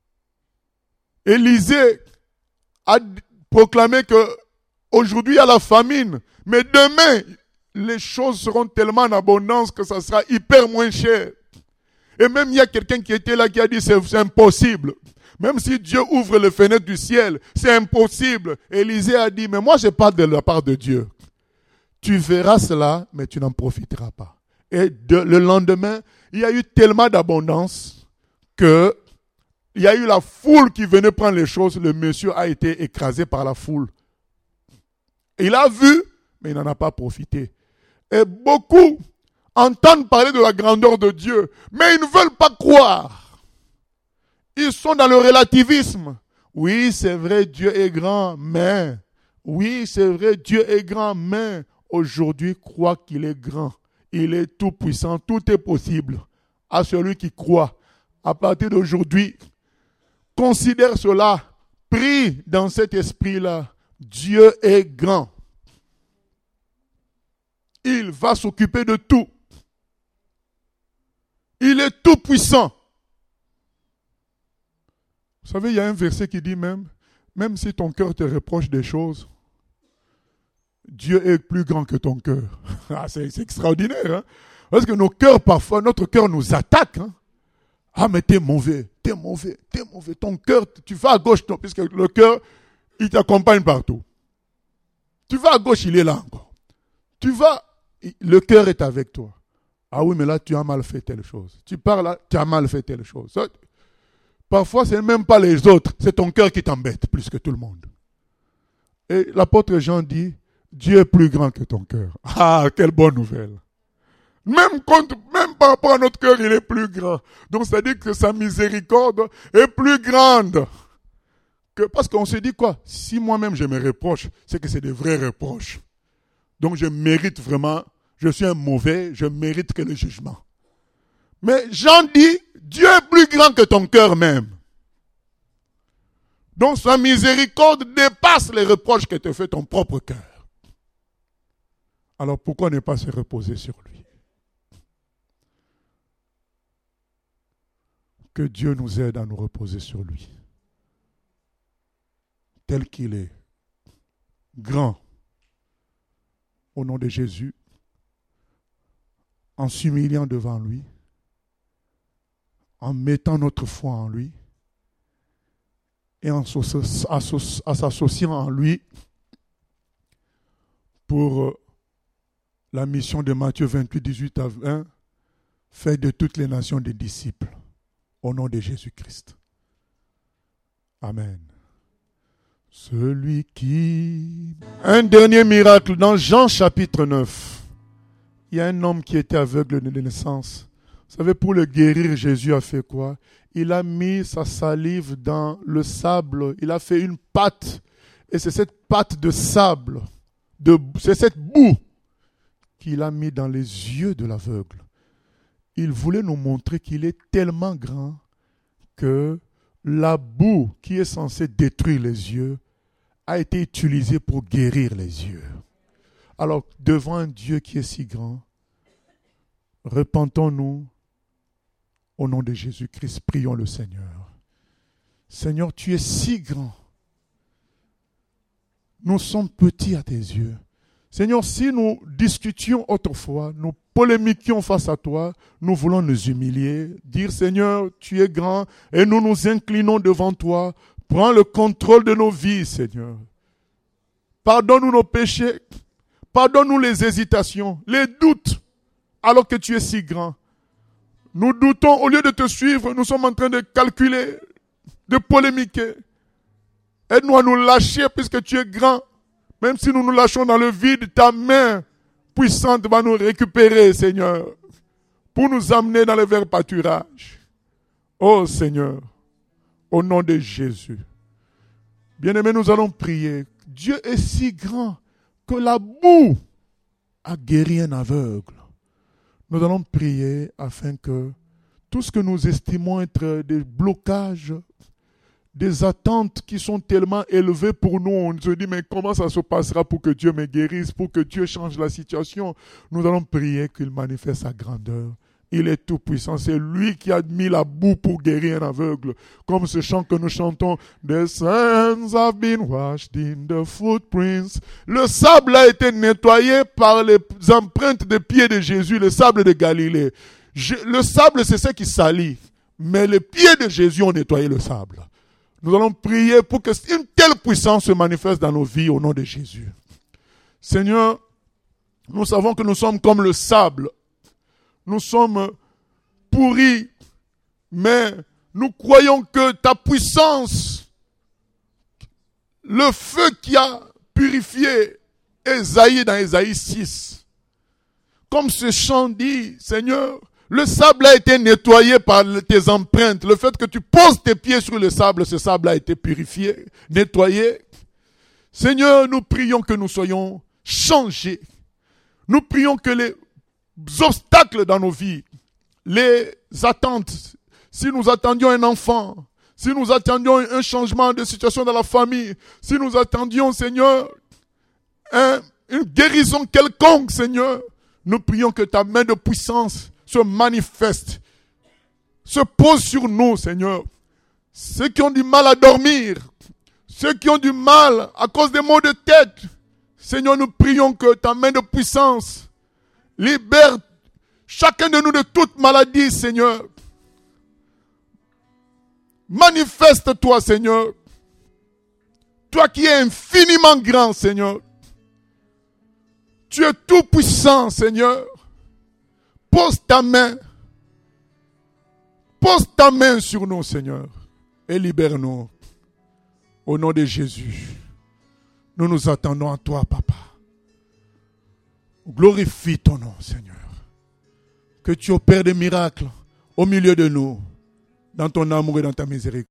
Élisée a proclamé que aujourd'hui il y a la famine, mais demain les choses seront tellement en abondance que ça sera hyper moins cher. Et même il y a quelqu'un qui était là qui a dit c'est, c'est impossible. Même si Dieu ouvre les fenêtres du ciel, c'est impossible. Élisée a dit, mais moi je parle de la part de Dieu. Tu verras cela, mais tu n'en profiteras pas. Et de, le lendemain, il y a eu tellement d'abondance que il y a eu la foule qui venait prendre les choses. Le monsieur a été écrasé par la foule. Il a vu, mais il n'en a pas profité. Et beaucoup entendent parler de la grandeur de Dieu, mais ils ne veulent pas croire. Ils sont dans le relativisme. Oui, c'est vrai, Dieu est grand, mais... Oui, c'est vrai, Dieu est grand, mais... Aujourd'hui, crois qu'il est grand. Il est tout puissant, tout est possible. À celui qui croit. À partir d'aujourd'hui, considère cela. Prie dans cet esprit-là. Dieu est grand. Il va s'occuper de tout. Il est tout puissant. Vous savez, il y a un verset qui dit même, même si ton cœur te reproche des choses, Dieu est plus grand que ton cœur. Ah, c'est, c'est extraordinaire. Hein? Parce que nos cœurs, parfois, notre cœur nous attaque. Hein? Ah, mais t'es mauvais, t'es mauvais, t'es mauvais. Ton cœur, tu vas à gauche, non, puisque le cœur, il t'accompagne partout. Tu vas à gauche, il est là encore. Tu vas, le cœur est avec toi. Ah oui, mais là, tu as mal fait telle chose. Tu pars là, tu as mal fait telle chose. Parfois, ce n'est même pas les autres, c'est ton cœur qui t'embête plus que tout le monde. Et l'apôtre Jean dit, Dieu est plus grand que ton cœur. Ah, quelle bonne nouvelle. Même, contre, même par rapport à notre cœur, il est plus grand. Donc, ça dit que sa miséricorde est plus grande. Que, parce qu'on se dit quoi? Si moi-même je me reproche, c'est que c'est des vrais reproches. Donc, je mérite vraiment, je suis un mauvais, je mérite que le jugement. Mais Jean dit, Dieu est plus grand que ton cœur même. Donc, sa miséricorde dépasse les reproches que te fait ton propre cœur. Alors, pourquoi ne pas se reposer sur lui? Que Dieu nous aide à nous reposer sur lui. Tel qu'il est. Grand. Au nom de Jésus. En s'humiliant devant lui. En mettant notre foi en lui. Et en s'associant en lui pour la mission de Matthieu vingt-huit, dix-huit à vingt, fait de toutes les nations des disciples, au nom de Jésus-Christ. Amen. Celui qui... Un dernier miracle, dans Jean chapitre neuf, il y a un homme qui était aveugle de naissance. Vous savez, pour le guérir, Jésus a fait quoi? Il a mis sa salive dans le sable. Il a fait une pâte. Et c'est cette pâte de sable, de, c'est cette boue qu'il a mis dans les yeux de l'aveugle. Il voulait nous montrer qu'il est tellement grand que la boue qui est censée détruire les yeux a été utilisée pour guérir les yeux. Alors, devant un Dieu qui est si grand, repentons-nous. Au nom de Jésus-Christ, prions le Seigneur. Seigneur, tu es si grand. Nous sommes petits à tes yeux. Seigneur, si nous discutions autrefois, nous polémiquions face à toi, nous voulons nous humilier, dire Seigneur, tu es grand et nous nous inclinons devant toi. Prends le contrôle de nos vies, Seigneur. Pardonne-nous nos péchés. Pardonne-nous les hésitations, les doutes, alors que tu es si grand. Nous doutons, au lieu de te suivre, nous sommes en train de calculer, de polémiquer. Aide-nous à nous lâcher puisque tu es grand. Même si nous nous lâchons dans le vide, ta main puissante va nous récupérer, Seigneur, pour nous amener dans le vert pâturage. Oh Seigneur, au nom de Jésus. Bien-aimés, nous allons prier. Dieu est si grand que la boue a guéri un aveugle. Nous allons prier afin que tout ce que nous estimons être des blocages, des attentes qui sont tellement élevées pour nous, on se dit mais comment ça se passera pour que Dieu me guérisse, pour que Dieu change la situation. Nous allons prier qu'il manifeste sa grandeur. Il est tout puissant, c'est lui qui a mis la boue pour guérir un aveugle. Comme ce chant que nous chantons, The sands have been washed in the footprints. Le sable a été nettoyé par les empreintes des pieds de Jésus, le sable de Galilée. Je, le sable, c'est ce qui salit. Mais les pieds de Jésus ont nettoyé le sable. Nous allons prier pour que une telle puissance se manifeste dans nos vies au nom de Jésus. Seigneur, nous savons que nous sommes comme le sable. Nous sommes pourris, mais nous croyons que ta puissance, le feu qui a purifié Ésaïe dans Ésaïe six, comme ce chant dit, Seigneur, le sable a été nettoyé par tes empreintes. Le fait que tu poses tes pieds sur le sable, ce sable a été purifié, nettoyé. Seigneur, nous prions que nous soyons changés. Nous prions que les obstacles dans nos vies, les attentes, si nous attendions un enfant, si nous attendions un changement de situation dans la famille, si nous attendions, Seigneur, un, une guérison quelconque, Seigneur, nous prions que ta main de puissance se manifeste, se pose sur nous, Seigneur. Ceux qui ont du mal à dormir, ceux qui ont du mal à cause des maux de tête, Seigneur, nous prions que ta main de puissance libère chacun de nous de toute maladie, Seigneur. Manifeste-toi, Seigneur. Toi qui es infiniment grand, Seigneur. Tu es tout puissant, Seigneur. Pose ta main. Pose ta main sur nous, Seigneur. Et libère-nous. Au nom de Jésus. Nous nous attendons à toi, Papa. Glorifie ton nom, Seigneur. Que tu opères des miracles au milieu de nous. Dans ton amour et dans ta miséricorde.